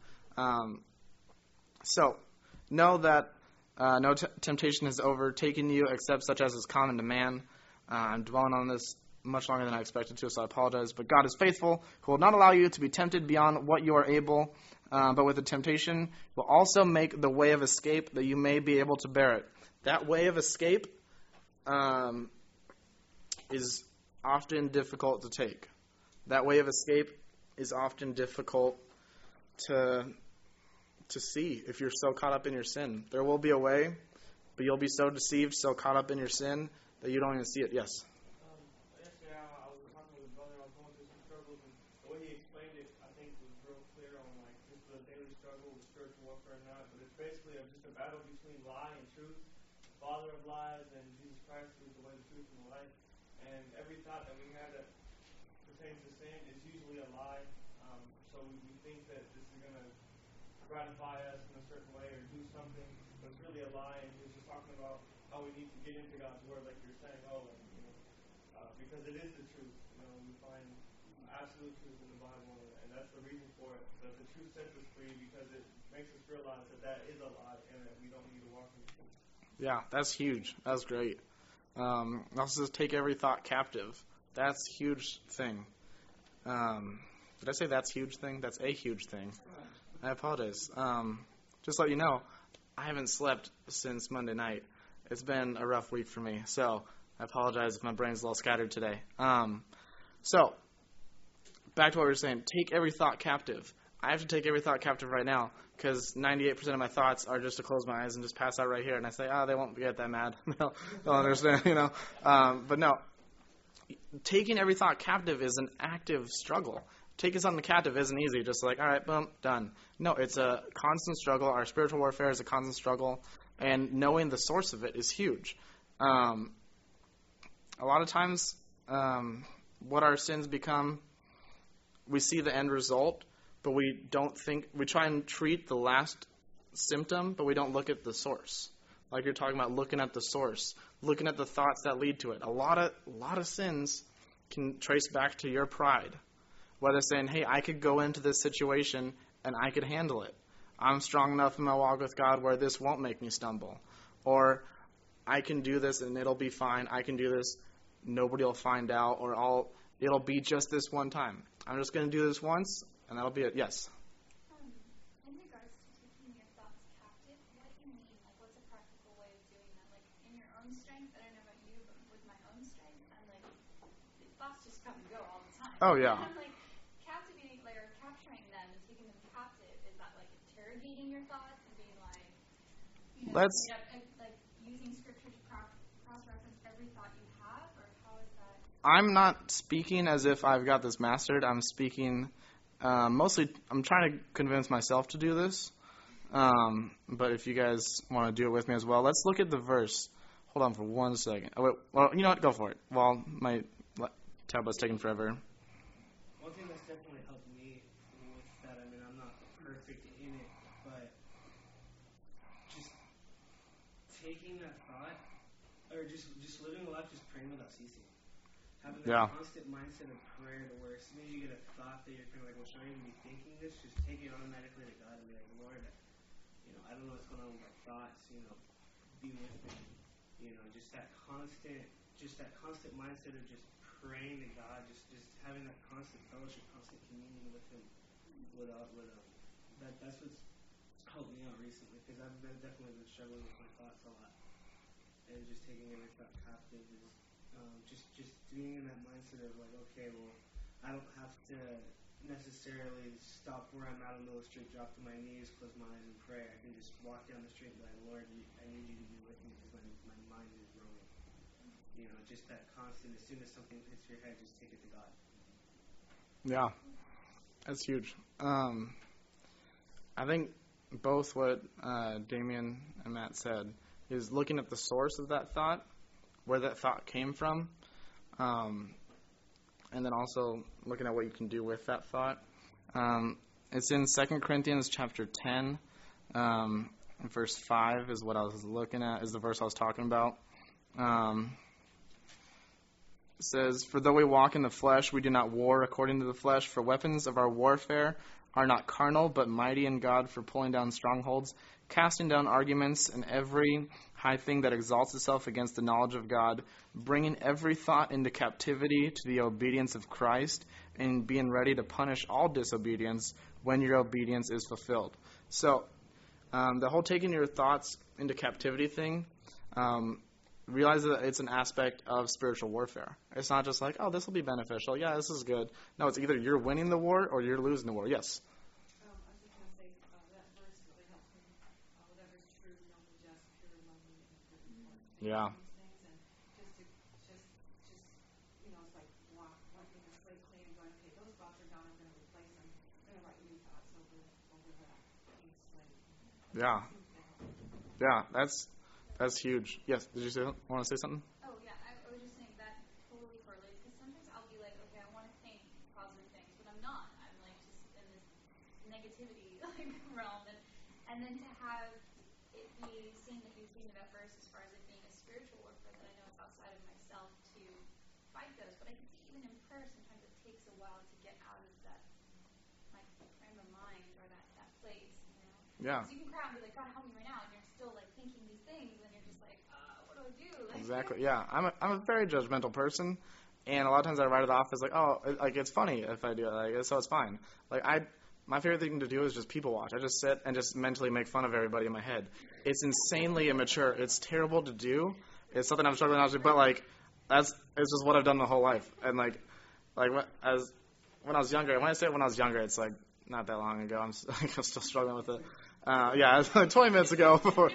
So know that no temptation has overtaken you except such as is common to man. I'm dwelling on this much longer than I expected to, so I apologize. But God is faithful, who will not allow you to be tempted beyond what you are able, but with the temptation will also make the way of escape that you may be able to bear it. That way of escape is often difficult to take. That way of escape is often difficult to see if you're so caught up in your sin. There will be a way, but you'll be so deceived, so caught up in your sin that you don't even see it. Yes? Yesterday I was talking with a brother. I was going through some struggles, and the way he explained it, I think, was real clear on like just the daily struggle with spiritual warfare and not. But it's basically just a battle between lie and truth. The father of lies and Jesus Christ, who is the way, the truth, and the life. And every thought that we have that pertains to sin is usually a lie. So we think that this is going to gratify us in a certain way or do something, but it's really a lie. And he was just talking about how we need to get into God's word, like you're saying. Because it is the truth. We find absolute truth in the Bible, and that's the reason for it. That the truth sets us free because it makes us realize that is a lie and that we don't need to walk in the truth. Yeah, that's huge. That's great. Also, just take every thought captive. That's a huge thing. Did I say that's a huge thing? That's a huge thing. I apologize. Just to let you know, I haven't slept since Monday night. It's been a rough week for me, so I apologize if my brain's a little scattered today. So, back to what we were saying. Take every thought captive. I have to take every thought captive right now because 98% of my thoughts are just to close my eyes and just pass out right here. And I say, they won't get that mad. They'll understand, But no, taking every thought captive is an active struggle. Taking something captive isn't easy. Just like, all right, boom, done. No, it's a constant struggle. Our spiritual warfare is a constant struggle. And knowing the source of it is huge. A lot of times, what our sins become, we see the end result, but we try and treat the last symptom, but we don't look at the source. Like you're talking about looking at the source, looking at the thoughts that lead to it. A lot of sins can trace back to your pride. Whether saying, hey, I could go into this situation and I could handle it. I'm strong enough in my walk with God where this won't make me stumble. Or I can do this and it'll be fine. I can do this. Nobody will find out, or it'll be just this one time. I'm just going to do this once, and that'll be it. Yes? In regards to taking your thoughts captive, what do you mean? Like, what's a practical way of doing that? Like, in your own strength, I don't know about you, but with my own strength, I'm like, the thoughts just come and go all the time. Oh, yeah. And I'm like, captivating, like, or capturing them and taking them captive, is that like interrogating your thoughts and being like, like using scripture to cross-reference every thought you have, or how is that? I'm not speaking as if I've got this mastered. I'm speaking mostly, I'm trying to convince myself to do this. But if you guys want to do it with me as well, let's look at the verse. Hold on for 1 second. Oh, wait, well, you know what? Go for it. While my tablet's taking forever. One thing that's definitely helped me with that, I mean, I'm not perfect in it, but just taking that thought, or just living a life just praying without ceasing. Having that constant mindset of prayer to where as soon as you get a thought that you're kind of like, well, should I even be thinking this? Just take it automatically to God and be like, Lord, I don't know what's going on with my thoughts, be with me. Just that constant mindset of just praying to God, just having that constant fellowship, constant communion with Him. That's what's helped me out recently, because I've definitely been struggling with my thoughts a lot, and just taking every thought captive is just being in that mindset of like, okay, well, I don't have to necessarily stop where I'm out in the middle of the street, drop to my knees, close my eyes and pray. I can just walk down the street and be like, Lord, I need you to be with me because my mind is roaming. You know, just that constant, as soon as something hits your head, just take it to God. Yeah, that's huge. I think both what Damien and Matt said is looking at the source of that thought, where that thought came from, and then also looking at what you can do with that thought. It's in 2 Corinthians chapter 10, verse 5 is what I was looking at, is the verse I was talking about. It says, "For though we walk in the flesh, we do not war according to the flesh, for weapons of our warfare are not carnal, but mighty in God for pulling down strongholds, casting down arguments and every high thing that exalts itself against the knowledge of God, bringing every thought into captivity to the obedience of Christ, and being ready to punish all disobedience when your obedience is fulfilled." So, the whole taking your thoughts into captivity thing, realize that it's an aspect of spiritual warfare. It's not just like, oh, this will be beneficial. Yeah, this is good. No, it's either you're winning the war or you're losing the war. Yes? I was just going to say, that verse really helps me. Whatever is true, noble, just, pure, lovely, and good report. Yeah. These things, and just, you know, it's like wiping the slate clean and going, okay, those thoughts are gone. I'm going to replace them. I'm going to write new thoughts over that clean slate. Yeah. Yeah, that's huge. Yes, did you want to say something? Oh, yeah, I was just saying that totally correlates, because sometimes I'll be like, okay, I want to think positive things, but I'm not. I'm like just in this negativity realm, and then to have it be seen that you've seen that verse as far as it being a spiritual warfare, that I know it's outside of myself to fight those, but I can see even in prayer sometimes it takes a while to get out of that like frame of mind or that place, you know? Yeah. So you can cry and be like, God, help me right now, and you're still like thinking these things, and you're just like, what do I do? Like, Exactly. Yeah, I'm a very judgmental person, and a lot of times I write it off as like, oh, like it's funny if I do it, like so it's fine. Like my favorite thing to do is just people watch. I just sit and just mentally make fun of everybody in my head. It's insanely immature. It's terrible to do. It's something I'm struggling with, but like it's just what I've done my whole life. And like when I was younger, when I say when I was younger, it's like not that long ago. I'm still struggling with it. Yeah, it was like 20 minutes ago. Before,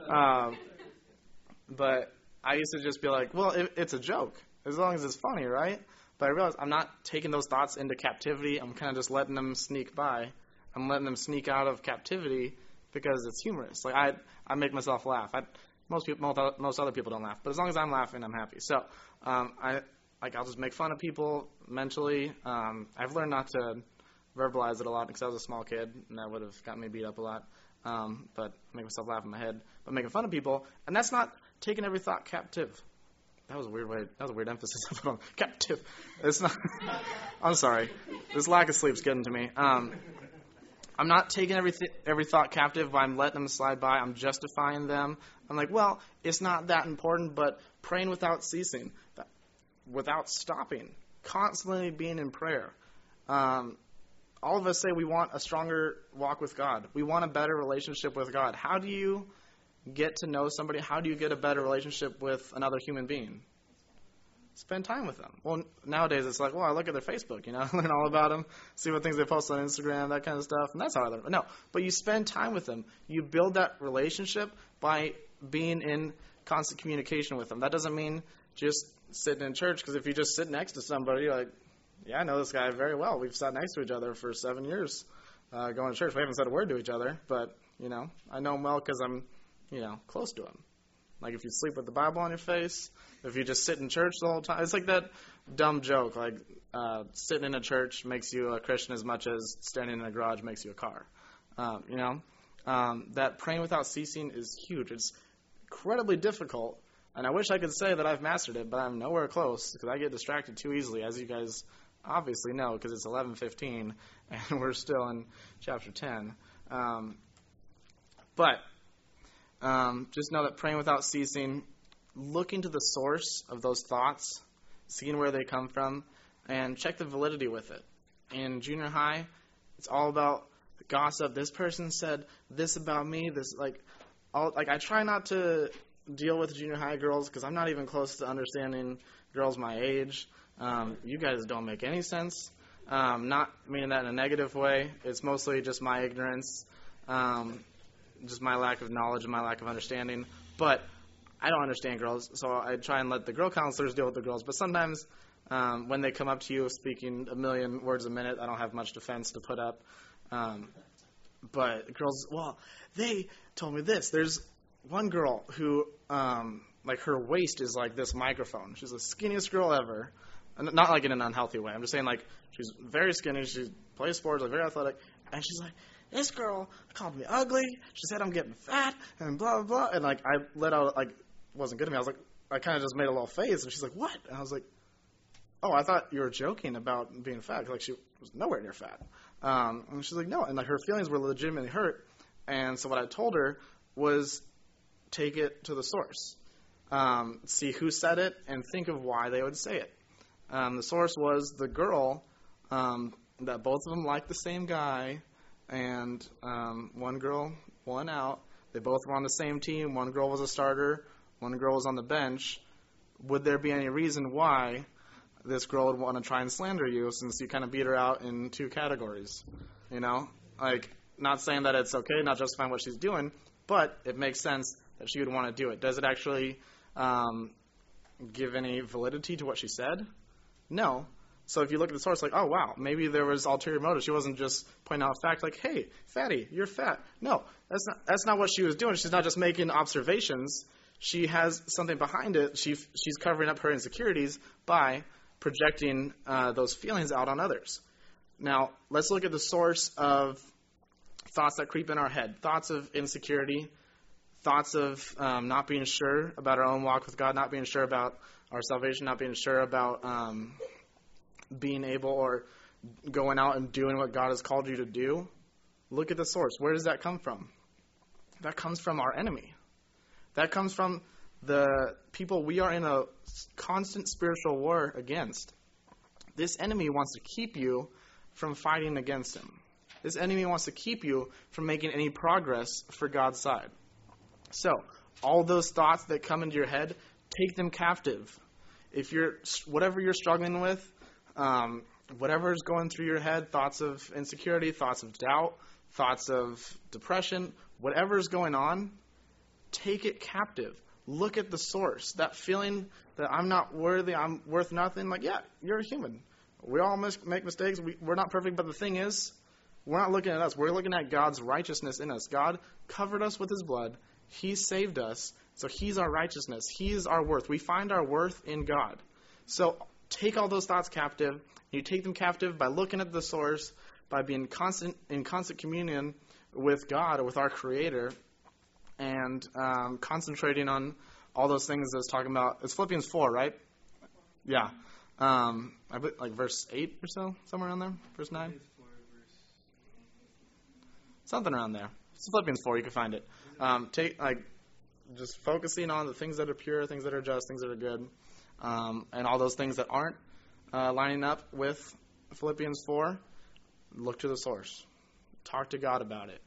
but I used to just be like, well, it's a joke as long as it's funny, right? But I realized I'm not taking those thoughts into captivity. I'm kind of just letting them sneak by. I'm letting them sneak out of captivity because it's humorous. Like I make myself laugh. Most other people don't laugh, but as long as I'm laughing, I'm happy. So I'll just make fun of people mentally. I've learned not to verbalize it a lot because I was a small kid and that would have gotten me beat up a lot. But I make myself laugh in my head. But making fun of people, and that's not taking every thought captive. That was a weird emphasis I put on captive. It's not. I'm sorry. This lack of sleep's getting to me. I'm not taking every thought captive, but I'm letting them slide by. I'm justifying them. I'm like, well, it's not that important, but praying without ceasing, without stopping, constantly being in prayer. All of us say we want a stronger walk with God. We want a better relationship with God. How do you get to know somebody? How do you get a better relationship with another human being? Spend time with them. Well, nowadays it's like, well, I look at their Facebook, learn all about them, see what things they post on Instagram, that kind of stuff, and that's how I learn. No, but you spend time with them. You build that relationship by being in constant communication with them. That doesn't mean just sitting in church, because if you just sit next to somebody, you're like, yeah, I know this guy very well. We've sat next to each other for 7 years going to church. We haven't said a word to each other, but, I know him well because I'm, close to him. Like if you sleep with the Bible on your face, if you just sit in church the whole time. It's like that dumb joke, like sitting in a church makes you a Christian as much as standing in a garage makes you a car. That praying without ceasing is huge. It's incredibly difficult, and I wish I could say that I've mastered it, but I'm nowhere close because I get distracted too easily, as you guys obviously know, because it's 11:15 and we're still in chapter 10. But just know that praying without ceasing, looking to the source of those thoughts, seeing where they come from, and check the validity with it. In junior high, it's all about gossip. This person said this about me. I try not to deal with junior high girls because I'm not even close to understanding girls my age. You guys don't make any sense. Not meaning that in a negative way. It's mostly just my ignorance, just my lack of knowledge and my lack of understanding. But I don't understand girls, so I try and let the girl counselors deal with the girls. But sometimes when they come up to you speaking a million words a minute, I don't have much defense to put up. But girls, well, they told me this. There's one girl who, like, her waist is like this microphone. She's the skinniest girl ever. And not like in an unhealthy way. I'm just saying, like, she's very skinny. She plays sports, like, very athletic. And she's like, this girl called me ugly. She said I'm getting fat and blah, blah, blah. And, like, I let out, like, wasn't good to me. I was like, I kind of just made a little face. And she's like, what? And I was like, oh, I thought you were joking about being fat. Like, she was nowhere near fat. And she's like, no. And, like, her feelings were legitimately hurt. And so what I told her was take it to the source. See who said it and think of why they would say it. The source was the girl that both of them liked the same guy, and one girl won out. They both were on the same team. One girl was a starter. One girl was on the bench. Would there be any reason why this girl would want to try and slander you since you kind of beat her out in two categories? You know? Like, not saying that it's okay, not justifying what she's doing, but it makes sense that she would want to do it. Does it actually give any validity to what she said? No. So if you look at the source, like, oh, wow, maybe there was ulterior motive. She wasn't just pointing out a fact like, hey, fatty, you're fat. No, that's not what she was doing. She's not just making observations. She has something behind it. She's covering up her insecurities by projecting those feelings out on others. Now, let's look at the source of thoughts that creep in our head, thoughts of insecurity, thoughts of not being sure about our own walk with God, not being sure about our salvation, not being sure about being able or going out and doing what God has called you to do. Look at the source. Where does that come from? That comes from our enemy. That comes from the people we are in a constant spiritual war against. This enemy wants to keep you from fighting against him. This enemy wants to keep you from making any progress for God's side. So, all those thoughts that come into your head, take them captive. If whatever you're struggling with, whatever is going through your head, thoughts of insecurity, thoughts of doubt, thoughts of depression, whatever is going on, take it captive. Look at the source. That feeling that I'm not worthy, I'm worth nothing, like, yeah, you're a human. We all make mistakes. We're not perfect, but the thing is, we're not looking at us. We're looking at God's righteousness in us. God covered us with his blood. He saved us. So he's our righteousness. He's our worth. We find our worth in God. So take all those thoughts captive. You take them captive by looking at the source, by being in constant communion with God or with our Creator, and concentrating on all those things that it's talking about. It's Philippians 4, right? Yeah. I put like verse 8 or so, somewhere around there. Verse 9. Something around there. It's Philippians 4. You can find it. Just focusing on the things that are pure, things that are just, things that are good, and all those things that aren't lining up with Philippians 4, look to the source. Talk to God about it.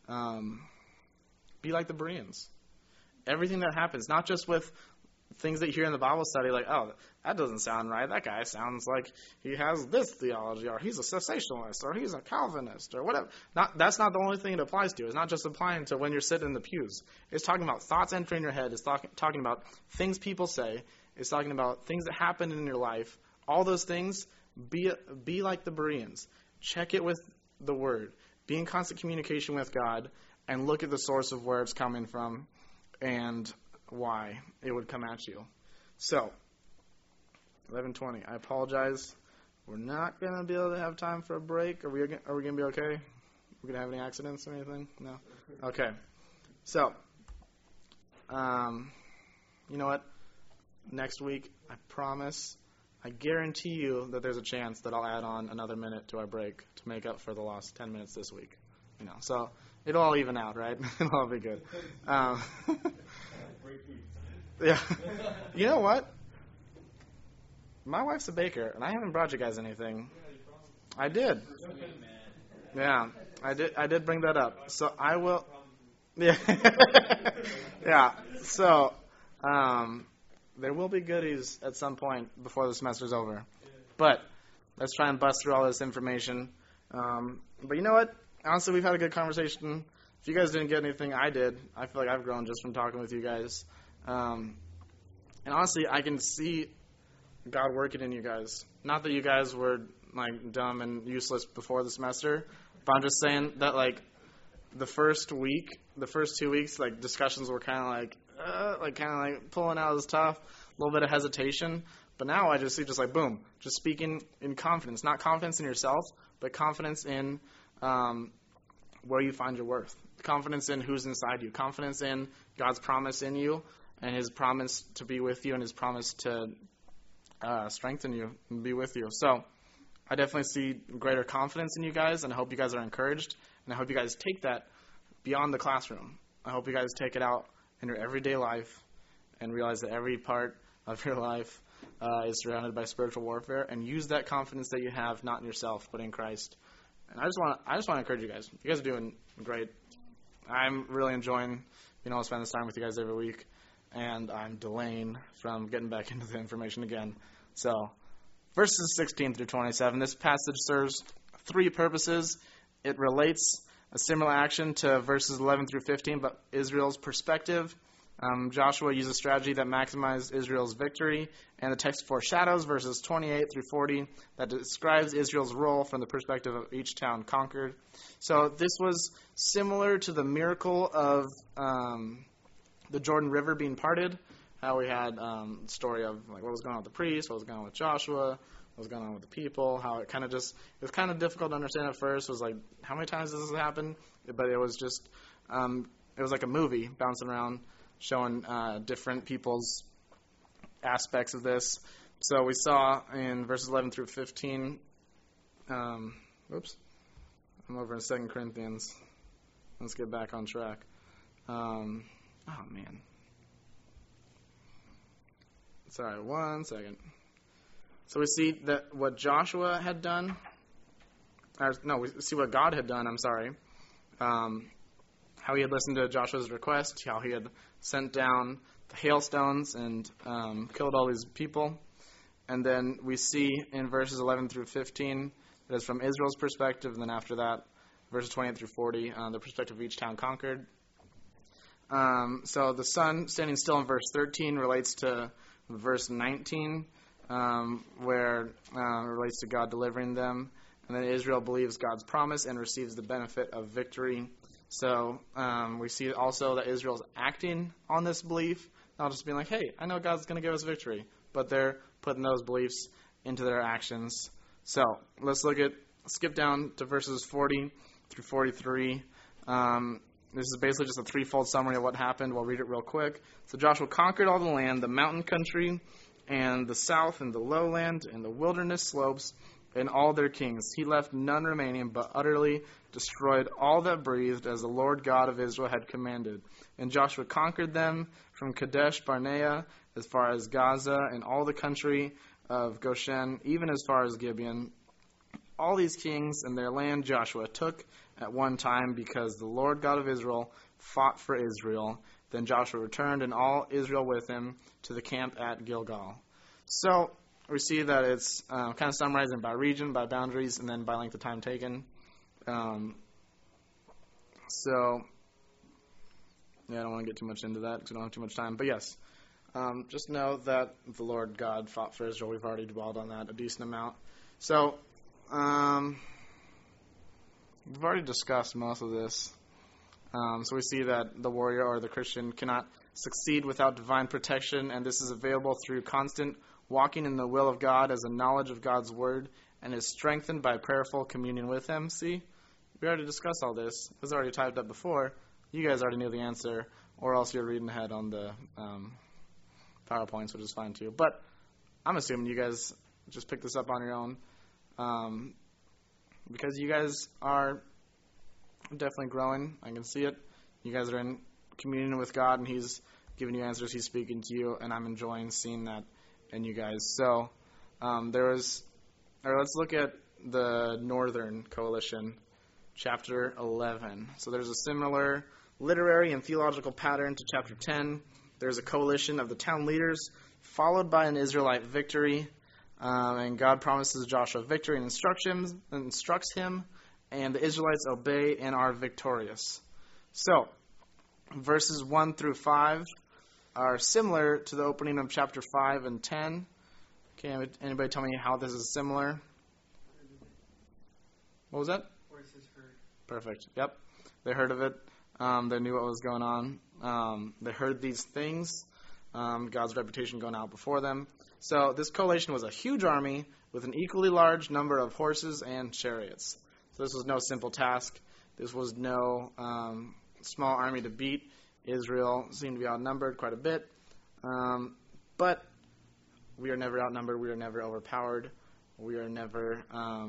Be like the Bereans. Everything that happens, not just with things that you hear in the Bible study, like, oh, that doesn't sound right. That guy sounds like he has this theology, or he's a cessationalist, or he's a Calvinist, or whatever. That's not the only thing it applies to. It's not just applying to when you're sitting in the pews. It's talking about thoughts entering your head. It's talking about things people say. It's talking about things that happen in your life. All those things, be like the Bereans. Check it with the Word. Be in constant communication with God, and look at the source of where it's coming from and why it would come at you. So, 11:20. I apologize. We're not going to be able to have time for a break. Are we going to be okay? Are we going to have any accidents or anything? No? Okay. So, you know what? Next week, I promise, I guarantee you that there's a chance that I'll add on another minute to our break to make up for the lost 10 minutes this week. So it'll all even out, right? It'll all be good. Yeah. You know what? My wife's a baker, and I haven't brought you guys anything. I did. Yeah, I did bring that up. So I will. Yeah. Yeah. So there will be goodies at some point before the semester's over. But let's try and bust through all this information. But you know what? Honestly, we've had a good conversation. If you guys didn't get anything, I did. I feel like I've grown just from talking with you guys. And honestly, I can see God working in you guys. Not that you guys were like dumb and useless before the semester, but I'm just saying that like the first 2 weeks, like discussions were kind of like pulling out was tough, a little bit of hesitation. But now I just see just like boom, just speaking in confidence, not confidence in yourself, but confidence in where you find your worth, confidence in who's inside you, confidence in God's promise in you, and His promise to be with you, and His promise to strengthen you and be with you. So I definitely see greater confidence in you guys, and I hope you guys are encouraged, and I hope you guys take that beyond the classroom. I hope you guys take it out in your everyday life and realize that every part of your life is surrounded by spiritual warfare, and use that confidence that you have not in yourself but in Christ. And I just want to encourage you guys. You guys are doing great. I'm really enjoying being able to spend this time with you guys every week, and I'm delaying from getting back into the information again. So, verses 16 through 27, this passage serves three purposes. It relates a similar action to verses 11 through 15, but Israel's perspective. Joshua used a strategy that maximized Israel's victory, and the text foreshadows verses 28 through 40 that describes Israel's role from the perspective of each town conquered. So this was similar to the miracle of the Jordan River being parted, how we had the story of like what was going on with the priests, what was going on with Joshua, what was going on with the people, how it was kind of difficult to understand at first. It was like, how many times does this happen? But it was just, it was like a movie bouncing around, showing different people's aspects of this. So we saw in verses 11 through 15, I'm over in 2 Corinthians. Let's get back on track. Oh, man. Sorry, 1 second. So we see that what Joshua had done, we see what God had done, how he had listened to Joshua's request, how he had sent down the hailstones and killed all these people. And then we see in verses 11 through 15 that is from Israel's perspective, and then after that, verses 28 through 40, the perspective of each town conquered. So the sun standing still in verse 13 relates to verse 19, where it relates to God delivering them. And then Israel believes God's promise and receives the benefit of victory. So we see also that Israel's acting on this belief, not just being like, hey, I know God's going to give us victory, but they're putting those beliefs into their actions. So let's skip down to verses 40 through 43. This is basically just a threefold summary of what happened. We'll read it real quick. So Joshua conquered all the land, the mountain country, and the south, and the lowland, and the wilderness slopes, and all their kings. He left none remaining, but utterly destroyed all that breathed, as the Lord God of Israel had commanded. And Joshua conquered them from Kadesh Barnea as far as Gaza, and all the country of Goshen, even as far as Gibeon. All these kings and their land Joshua took at one time, because the Lord God of Israel fought for Israel. Then Joshua returned, and all Israel with him, to the camp at Gilgal. So we see that it's kind of summarizing by region, by boundaries, and then by length of time taken. I don't want to get too much into that because we don't have too much time. But yes, just know that the Lord God fought for Israel. We've already dwelled on that a decent amount. So we've already discussed most of this. So we see that the warrior or the Christian cannot succeed without divine protection, and this is available through constant walking in the will of God as a knowledge of God's word, and is strengthened by prayerful communion with him. See, we already discussed all this. It was already typed up before. You guys already knew the answer, or else you're reading ahead on the PowerPoints, which is fine too. But I'm assuming you guys just picked this up on your own, because you guys are definitely growing. I can see it. You guys are in communion with God, and He's giving you answers. He's speaking to you, and I'm enjoying seeing that in you guys. So let's look at the Northern Coalition, chapter 11. So there's a similar literary and theological pattern to chapter 10. There's a coalition of the town leaders, followed by an Israelite victory. And God promises Joshua victory and instructs him, and the Israelites obey and are victorious. So, verses 1 through 5 are similar to the opening of chapter 5 and 10. Can anybody tell me how this is similar? What was that? Horses heard. Perfect. Yep. They heard of it. They knew what was going on. They heard these things. God's reputation going out before them. So this coalition was a huge army with an equally large number of horses and chariots. So this was no simple task. This was no small army to beat. Israel seemed to be outnumbered quite a bit. But we are never outnumbered. We are never overpowered. We are never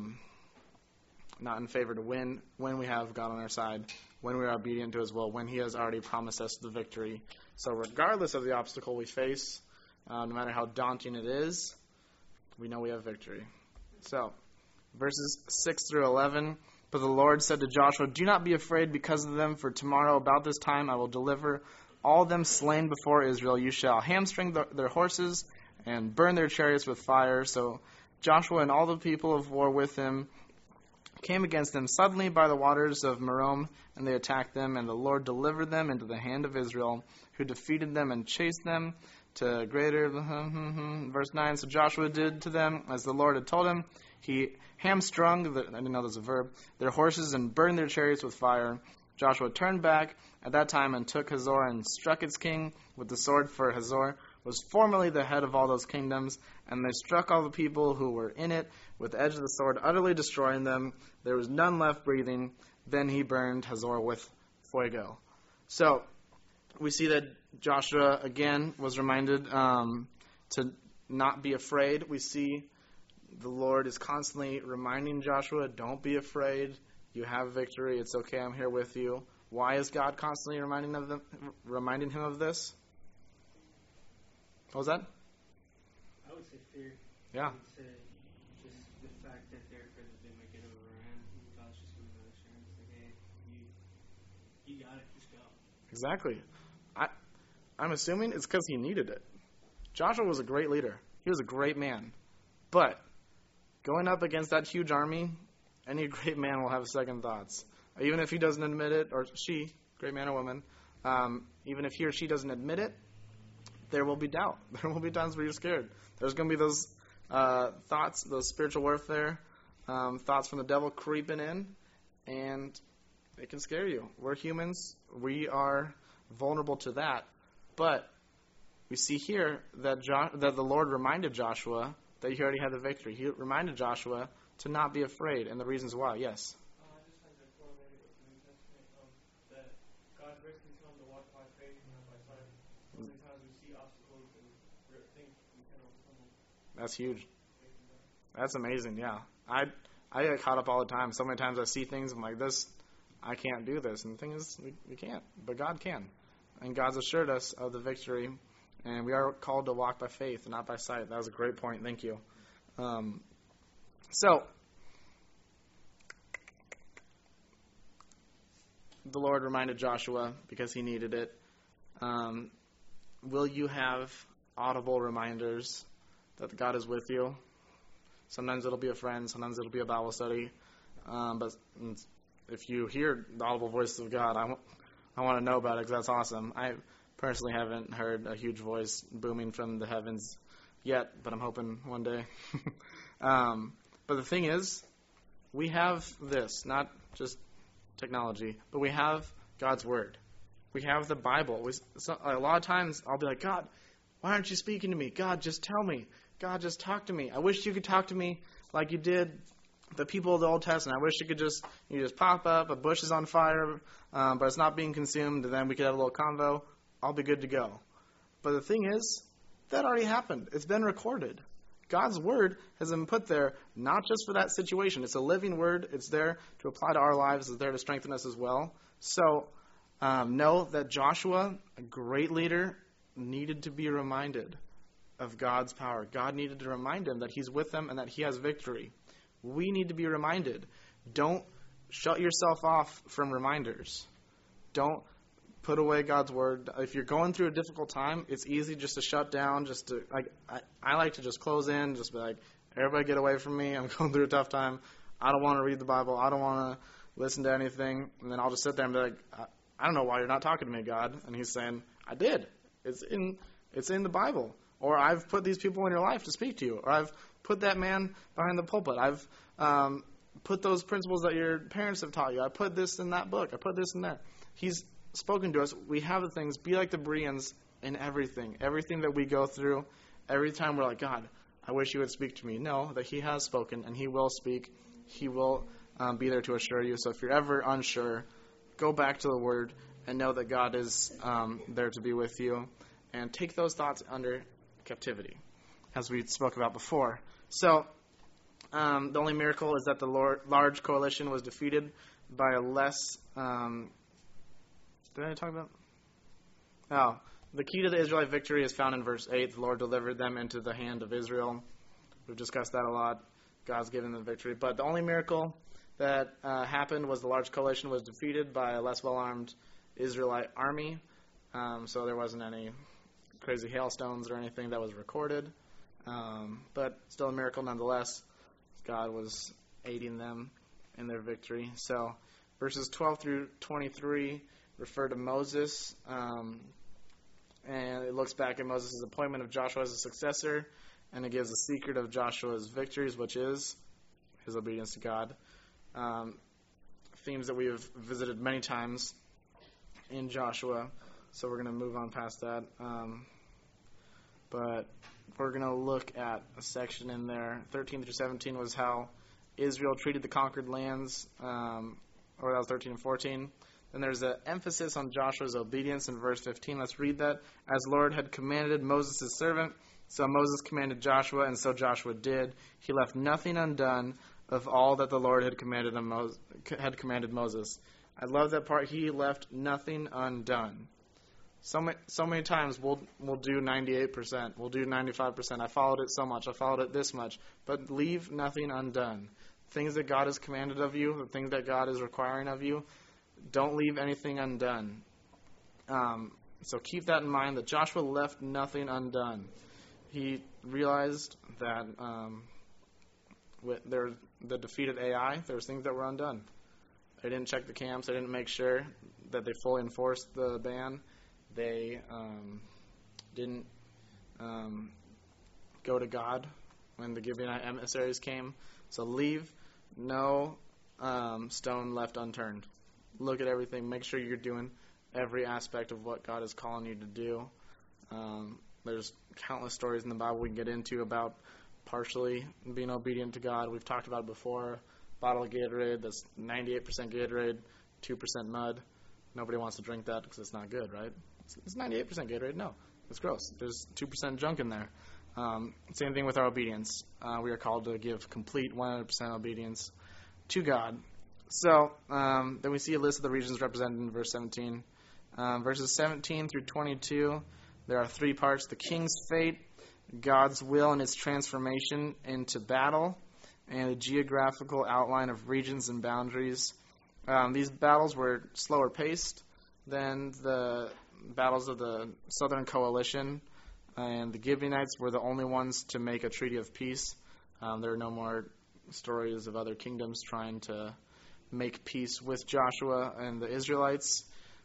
not in favor to win when we have God on our side, when we are obedient to His will, when He has already promised us the victory. So regardless of the obstacle we face, no matter how daunting it is, we know we have victory. So, verses 6 through 11, but the Lord said to Joshua, "Do not be afraid because of them, for tomorrow about this time I will deliver all them slain before Israel. You shall hamstring their horses and burn their chariots with fire." So Joshua and all the people of war with him came against them suddenly by the waters of Merom, and they attacked them, and the Lord delivered them into the hand of Israel, who defeated them and chased them to greater... Verse 9, so Joshua did to them as the Lord had told him. He hamstrung, I didn't know there's a verb, their horses and burned their chariots with fire. Joshua turned back at that time and took Hazor and struck its king with the sword, for Hazor was formerly the head of all those kingdoms, and they struck all the people who were in it with the edge of the sword, utterly destroying them. There was none left breathing. Then he burned Hazor with fuego. So we see that Joshua, again, was reminded to not be afraid. We see the Lord is constantly reminding Joshua, don't be afraid. You have victory. It's okay. I'm here with you. Why is God constantly reminding him of this? What was that? I would say fear. Yeah. I would say just the fact that they're afraid that they might get overrun. And God's just giving them assurance, like, hey, you got it, just go. Exactly. I'm assuming it's because he needed it. Joshua was a great leader. He was a great man. But going up against that huge army, any great man will have second thoughts. Even if he doesn't admit it, or she, great man or woman, even if he or she doesn't admit it, there will be doubt. There will be times where you're scared. There's going to be those thoughts, those spiritual warfare, thoughts from the devil creeping in, and it can scare you. We're humans. We are vulnerable to that. But we see here that that the Lord reminded Joshua that he already had the victory. He reminded Joshua to not be afraid, and the reasons why. Yes? I just had to correlate it with the New Testament, that God basically tells them to walk by faith and not by sight. So many times we see obstacles and we think we can overcome them. That's huge. That's amazing, yeah. I get caught up all the time. So many times I see things, I'm like, I can't do this. And the thing is, we can't. But God can. And God's assured us of the victory. And we are called to walk by faith and not by sight. That was a great point. Thank you. So, the Lord reminded Joshua because he needed it. Will you have audible reminders that God is with you? Sometimes it'll be a friend. Sometimes it'll be a Bible study. But if you hear the audible voice of God, I want to know about it because that's awesome. I personally haven't heard a huge voice booming from the heavens yet, but I'm hoping one day. But the thing is, we have this, not just technology, but we have God's Word. We have the Bible. A lot of times I'll be like, God, why aren't you speaking to me? God, just tell me. God, just talk to me. I wish you could talk to me like you did the people of the Old Testament. I wish you just pop up, a bush is on fire, but it's not being consumed, and then we could have a little convo. I'll be good to go. But the thing is, that already happened. It's been recorded. God's Word has been put there not just for that situation. It's a living Word. It's there to apply to our lives. It's there to strengthen us as well. So know that Joshua, a great leader, needed to be reminded of God's power. God needed to remind him that he's with them and that he has victory. We need to be reminded. Don't shut yourself off from reminders. Don't put away God's Word. If you're going through a difficult time, it's easy just to shut down, I like to just close in, just be like, everybody get away from me. I'm going through a tough time. I don't want to read the Bible. I don't want to listen to anything. And then I'll just sit there and be like, I don't know why you're not talking to me, God. And he's saying, I did. It's in the Bible. Or I've put these people in your life to speak to you. Or I've put that man behind the pulpit. I've put those principles that your parents have taught you. I put this in that book. I put this in there. He's spoken to us. We have the things. Be like the Bereans in everything. Everything that we go through, every time we're like, God, I wish you would speak to me. Know that he has spoken and he will speak. He will be there to assure you. So if you're ever unsure, go back to the Word and know that God is there to be with you. And take those thoughts under captivity, as we spoke about before. So the only miracle is that the large coalition was defeated by a less... did I talk about? Oh, the key to the Israelite victory is found in verse 8. The Lord delivered them into the hand of Israel. We've discussed that a lot. God's given them the victory. But the only miracle that happened was the large coalition was defeated by a less well-armed Israelite army. So there wasn't any crazy hailstones or anything that was recorded. But still a miracle nonetheless. God was aiding them in their victory. So verses 12 through 23 refer to Moses. And it looks back at Moses' appointment of Joshua as a successor. And it gives the secret of Joshua's victories, which is his obedience to God. Themes that we have visited many times in Joshua. So we're going to move on past that. But we're going to look at a section in there. 13 through 17 was how Israel treated the conquered lands. Or that was 13 and 14. Then there's an emphasis on Joshua's obedience in verse 15. Let's read that. As the Lord had commanded Moses his servant, so Moses commanded Joshua, and so Joshua did. He left nothing undone of all that the Lord had commanded Moses. I love that part. He left nothing undone. So many times we'll do 98%. We'll do 95%. I followed it so much. I followed it this much. But leave nothing undone. Things that God has commanded of you, the things that God is requiring of you, don't leave anything undone. So keep that in mind, that Joshua left nothing undone. He realized that the defeated Ai, there was things that were undone. They didn't check the camps. They didn't make sure that they fully enforced the ban. They didn't go to God when the Gibeonite emissaries came. So leave no stone left unturned. Look at everything. Make sure you're doing every aspect of what God is calling you to do. There's countless stories in the Bible we can get into about partially being obedient to God. We've talked about it before. Bottle of Gatorade that's 98% Gatorade, 2% mud. Nobody wants to drink that because it's not good, right? It's 98% Gatorade. No, it's gross. There's 2% junk in there. Same thing with our obedience. We are called to give complete 100% obedience to God. So then we see a list of the regions represented in verse 17. Verses 17 through 22, there are three parts: the king's fate, God's will and its transformation into battle, and a geographical outline of regions and boundaries. These battles were slower paced than the battles of the Southern Coalition, and the Gibeonites were the only ones to make a treaty of peace. There are no more stories of other kingdoms trying to make peace with Joshua and the Israelites.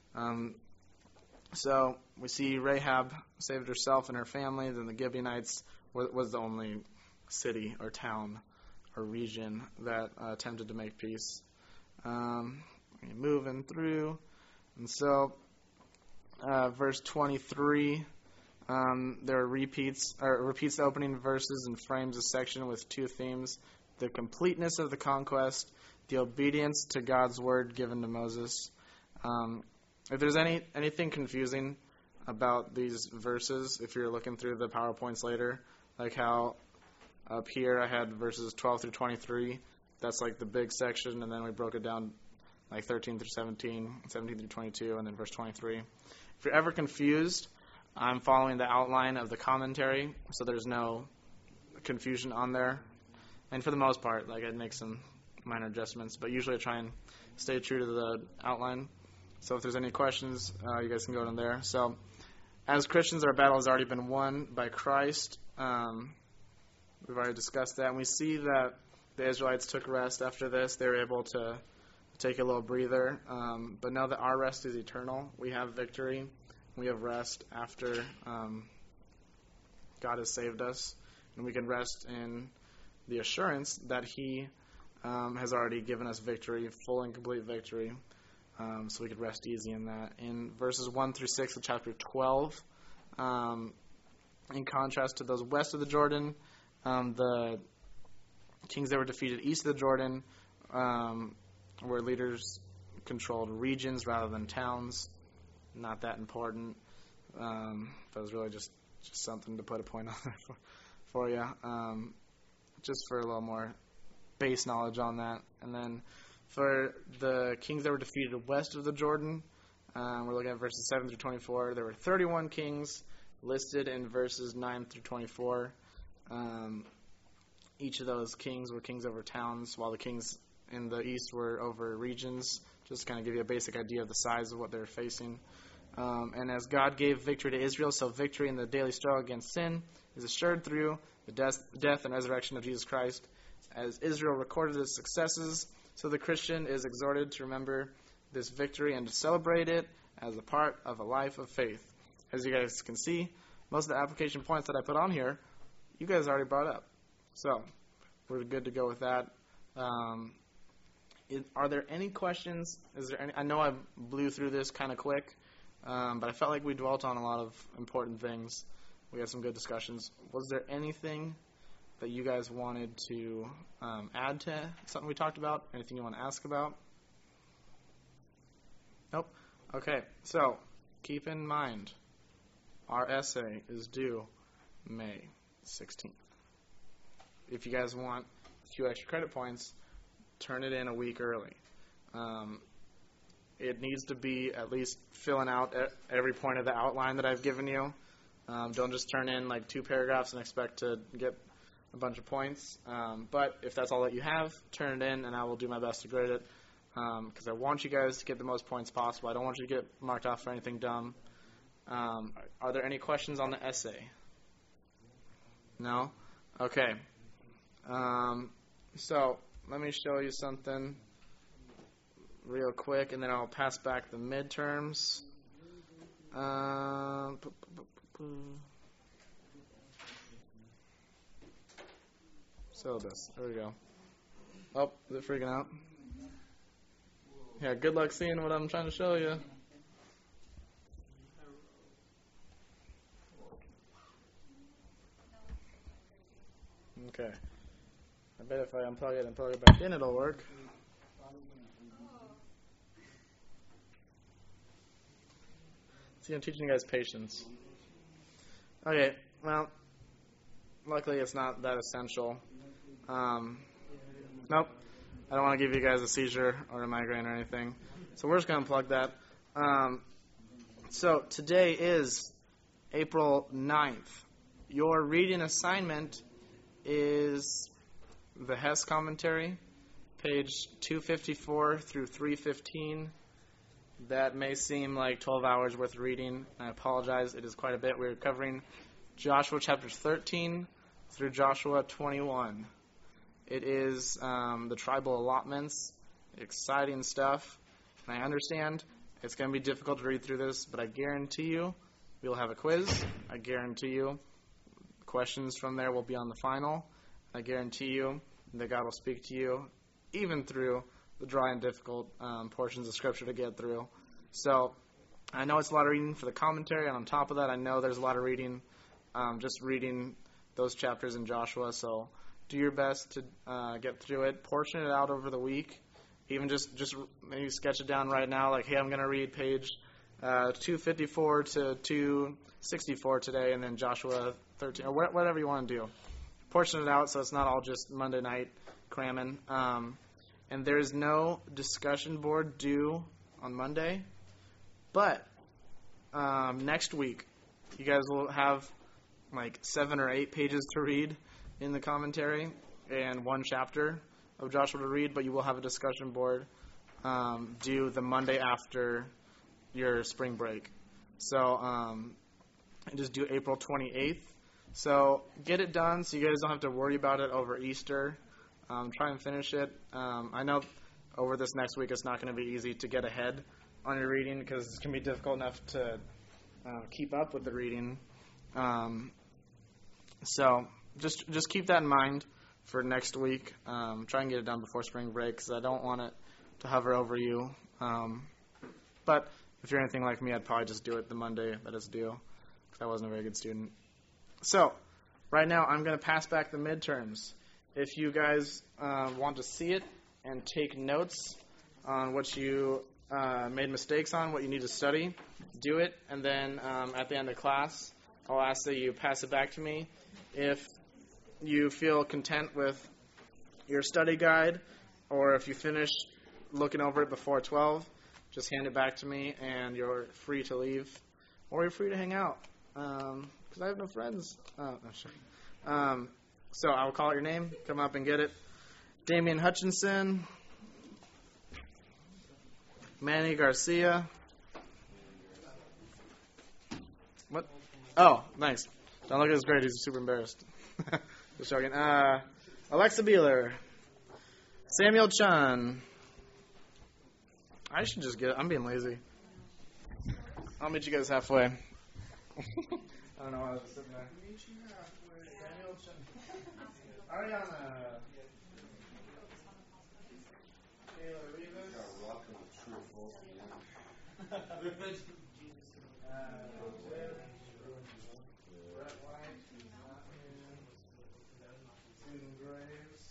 So we see Rahab saved herself and her family. Then the Gibeonites was the only city or town or region that attempted to make peace. Moving through. And so verse 23, there are repeats the opening verses and frames a section with two themes: the completeness of the conquest, the obedience to God's word given to Moses. If there's anything confusing about these verses, if you're looking through the PowerPoints later, like how up here I had verses 12 through 23, that's like the big section, and then we broke it down like 13 through 17, 17 through 22, and then verse 23. If you're ever confused, I'm following the outline of the commentary, so there's no confusion on there. And for the most part, like, I'd make some minor adjustments, but usually I try and stay true to the outline. So if there's any questions, you guys can go in there. So as Christians, our battle has already been won by Christ. We've already discussed that. And we see that the Israelites took rest after this. They were able to take a little breather. But now that our rest is eternal, we have victory. We have rest after God has saved us. And we can rest in the assurance that He has already given us victory, full and complete victory. So we could rest easy in that. In verses 1 through 6 of chapter 12, in contrast to those west of the Jordan, the kings that were defeated east of the Jordan were leaders controlled regions rather than towns. Not that important. That was really just something to put a point on there for you. Just for a little more base knowledge on that. And then for the kings that were defeated west of the Jordan, we're looking at verses 7 through 24. There were 31 kings listed in verses 9 through 24. Each of those kings were kings over towns, while the kings in the east were over regions, just to kind of give you a basic idea of the size of what they were facing. And as God gave victory to Israel, so victory in the daily struggle against sin is assured through the death and resurrection of Jesus Christ. As Israel recorded its successes, so the Christian is exhorted to remember this victory and to celebrate it as a part of a life of faith. As you guys can see, most of the application points that I put on here, you guys already brought up. So, we're good to go with that. Are there any questions? I know I blew through this kind of quick, but I felt like we dwelt on a lot of important things. We had some good discussions. Was there anything that you guys wanted to add to something we talked about? Anything you want to ask about? Nope. Okay, so keep in mind, our essay is due May 16th. If you guys want a few extra credit points, turn it in a week early. It needs to be at least filling out every point of the outline that I've given you. Don't just turn in like 2 paragraphs and expect to get a bunch of points. But if that's all that you have, turn it in, and I will do my best to grade it. Because I want you guys to get the most points possible. I don't want you to get marked off for anything dumb. Are there any questions on the essay? No? Okay. So let me show you something real quick, and then I'll pass back the midterms. Syllabus. There we go. Oh, is it freaking out? Yeah, good luck seeing what I'm trying to show you. Okay. I bet if I unplug it and plug it back in, it'll work. See, I'm teaching you guys patience. Okay, well, luckily it's not that essential. Nope. I don't want to give you guys a seizure or a migraine or anything. So we're just going to unplug that. So today is April 9th. Your reading assignment is the Hess commentary, page 254 through 315. That may seem like 12 hours worth of reading. I apologize. It is quite a bit. We're covering Joshua chapter 13 through Joshua 21. It is the tribal allotments, exciting stuff. And I understand it's going to be difficult to read through this, but I guarantee you we'll have a quiz. I guarantee you questions from there will be on the final. I guarantee you that God will speak to you even through the dry and difficult portions of Scripture to get through. So I know it's a lot of reading for the commentary, and on top of that, I know there's a lot of reading, just reading those chapters in Joshua. So do your best to get through it. Portion it out over the week. Even just maybe sketch it down right now, like, hey, I'm going to read page 254 to 264 today, and then Joshua 13, or whatever you want to do. Portion it out so it's not all just Monday night cramming. And there's no discussion board due on Monday. But next week, you guys will have like 7 or 8 pages to read in the commentary and 1 chapter of Joshua to read, but you will have a discussion board due the Monday after your spring break. So just due April 28th. So get it done so you guys don't have to worry about it over Easter. Try and finish it. I know over this next week it's not going to be easy to get ahead on your reading because it's going to be difficult enough to keep up with the reading. So just keep that in mind for next week. Try and get it done before spring break because I don't want it to hover over you. But if you're anything like me, I'd probably just do it the Monday that it's due because I wasn't a very good student. So right now I'm going to pass back the midterms. If you guys want to see it and take notes on what you made mistakes on, what you need to study, do it. And then at the end of class, I'll ask that you pass it back to me. If you feel content with your study guide, or if you finish looking over it before 12, just hand it back to me and you're free to leave. Or you're free to hang out. Because I have no friends. Oh, no, sure. So I'll call out your name. Come up and get it. Damian Hutchinson. Manny Garcia. What? Oh, nice. Don't look at his grade. He's super embarrassed. Just joking. Alexa Beeler. Samuel Chun. I should just get it. I'm being lazy. I'll meet you guys halfway. I don't know why I was just sitting there. Samuel Chun. Ariana. Taylor Rivas. Brett White. He's not here. Susan Graves.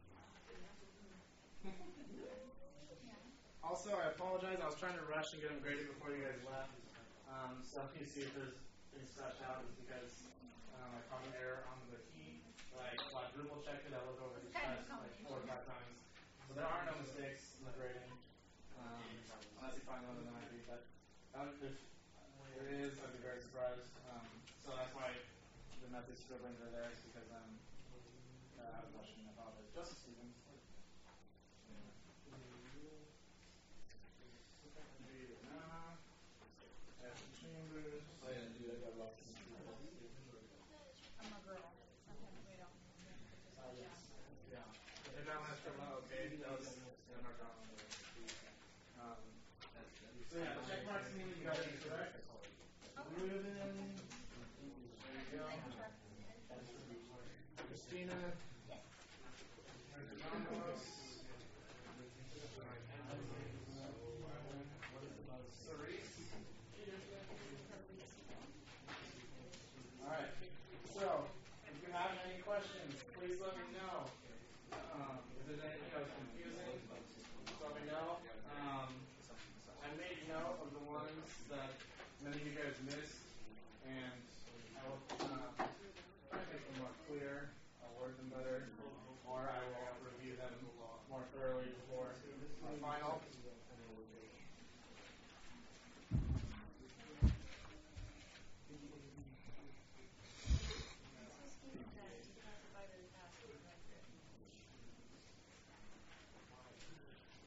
Also, I apologize. I was trying to rush and get them graded before you guys left. So if you see if there's things scratched out, it's because I found an error on the key. I quadruple checked it. I looked over the test like 4 or 5 times. So there are no mistakes in the grading, unless you find one of them I do. But if there is, I'd be very surprised. So that's why the messy scribblings are there, is because I'm rushing. I apologize. Justice Stevens. Chambers. Oh yeah, dude, I got lost in the I'm a girl. Sometimes we don't. Yes. Yeah. If that last scribble, okay, that was mark on there. So yeah, the check marks mean you got it correct. Ruben. There you go. Christina. Ramos. Cerise. All right. So, if you have any questions, please let me know. If there's anything that was confusing, just let me know. I made note of the ones that many of you guys missed, and I will try to make them more clear, I'll word them better, or I will review them more thoroughly before our final.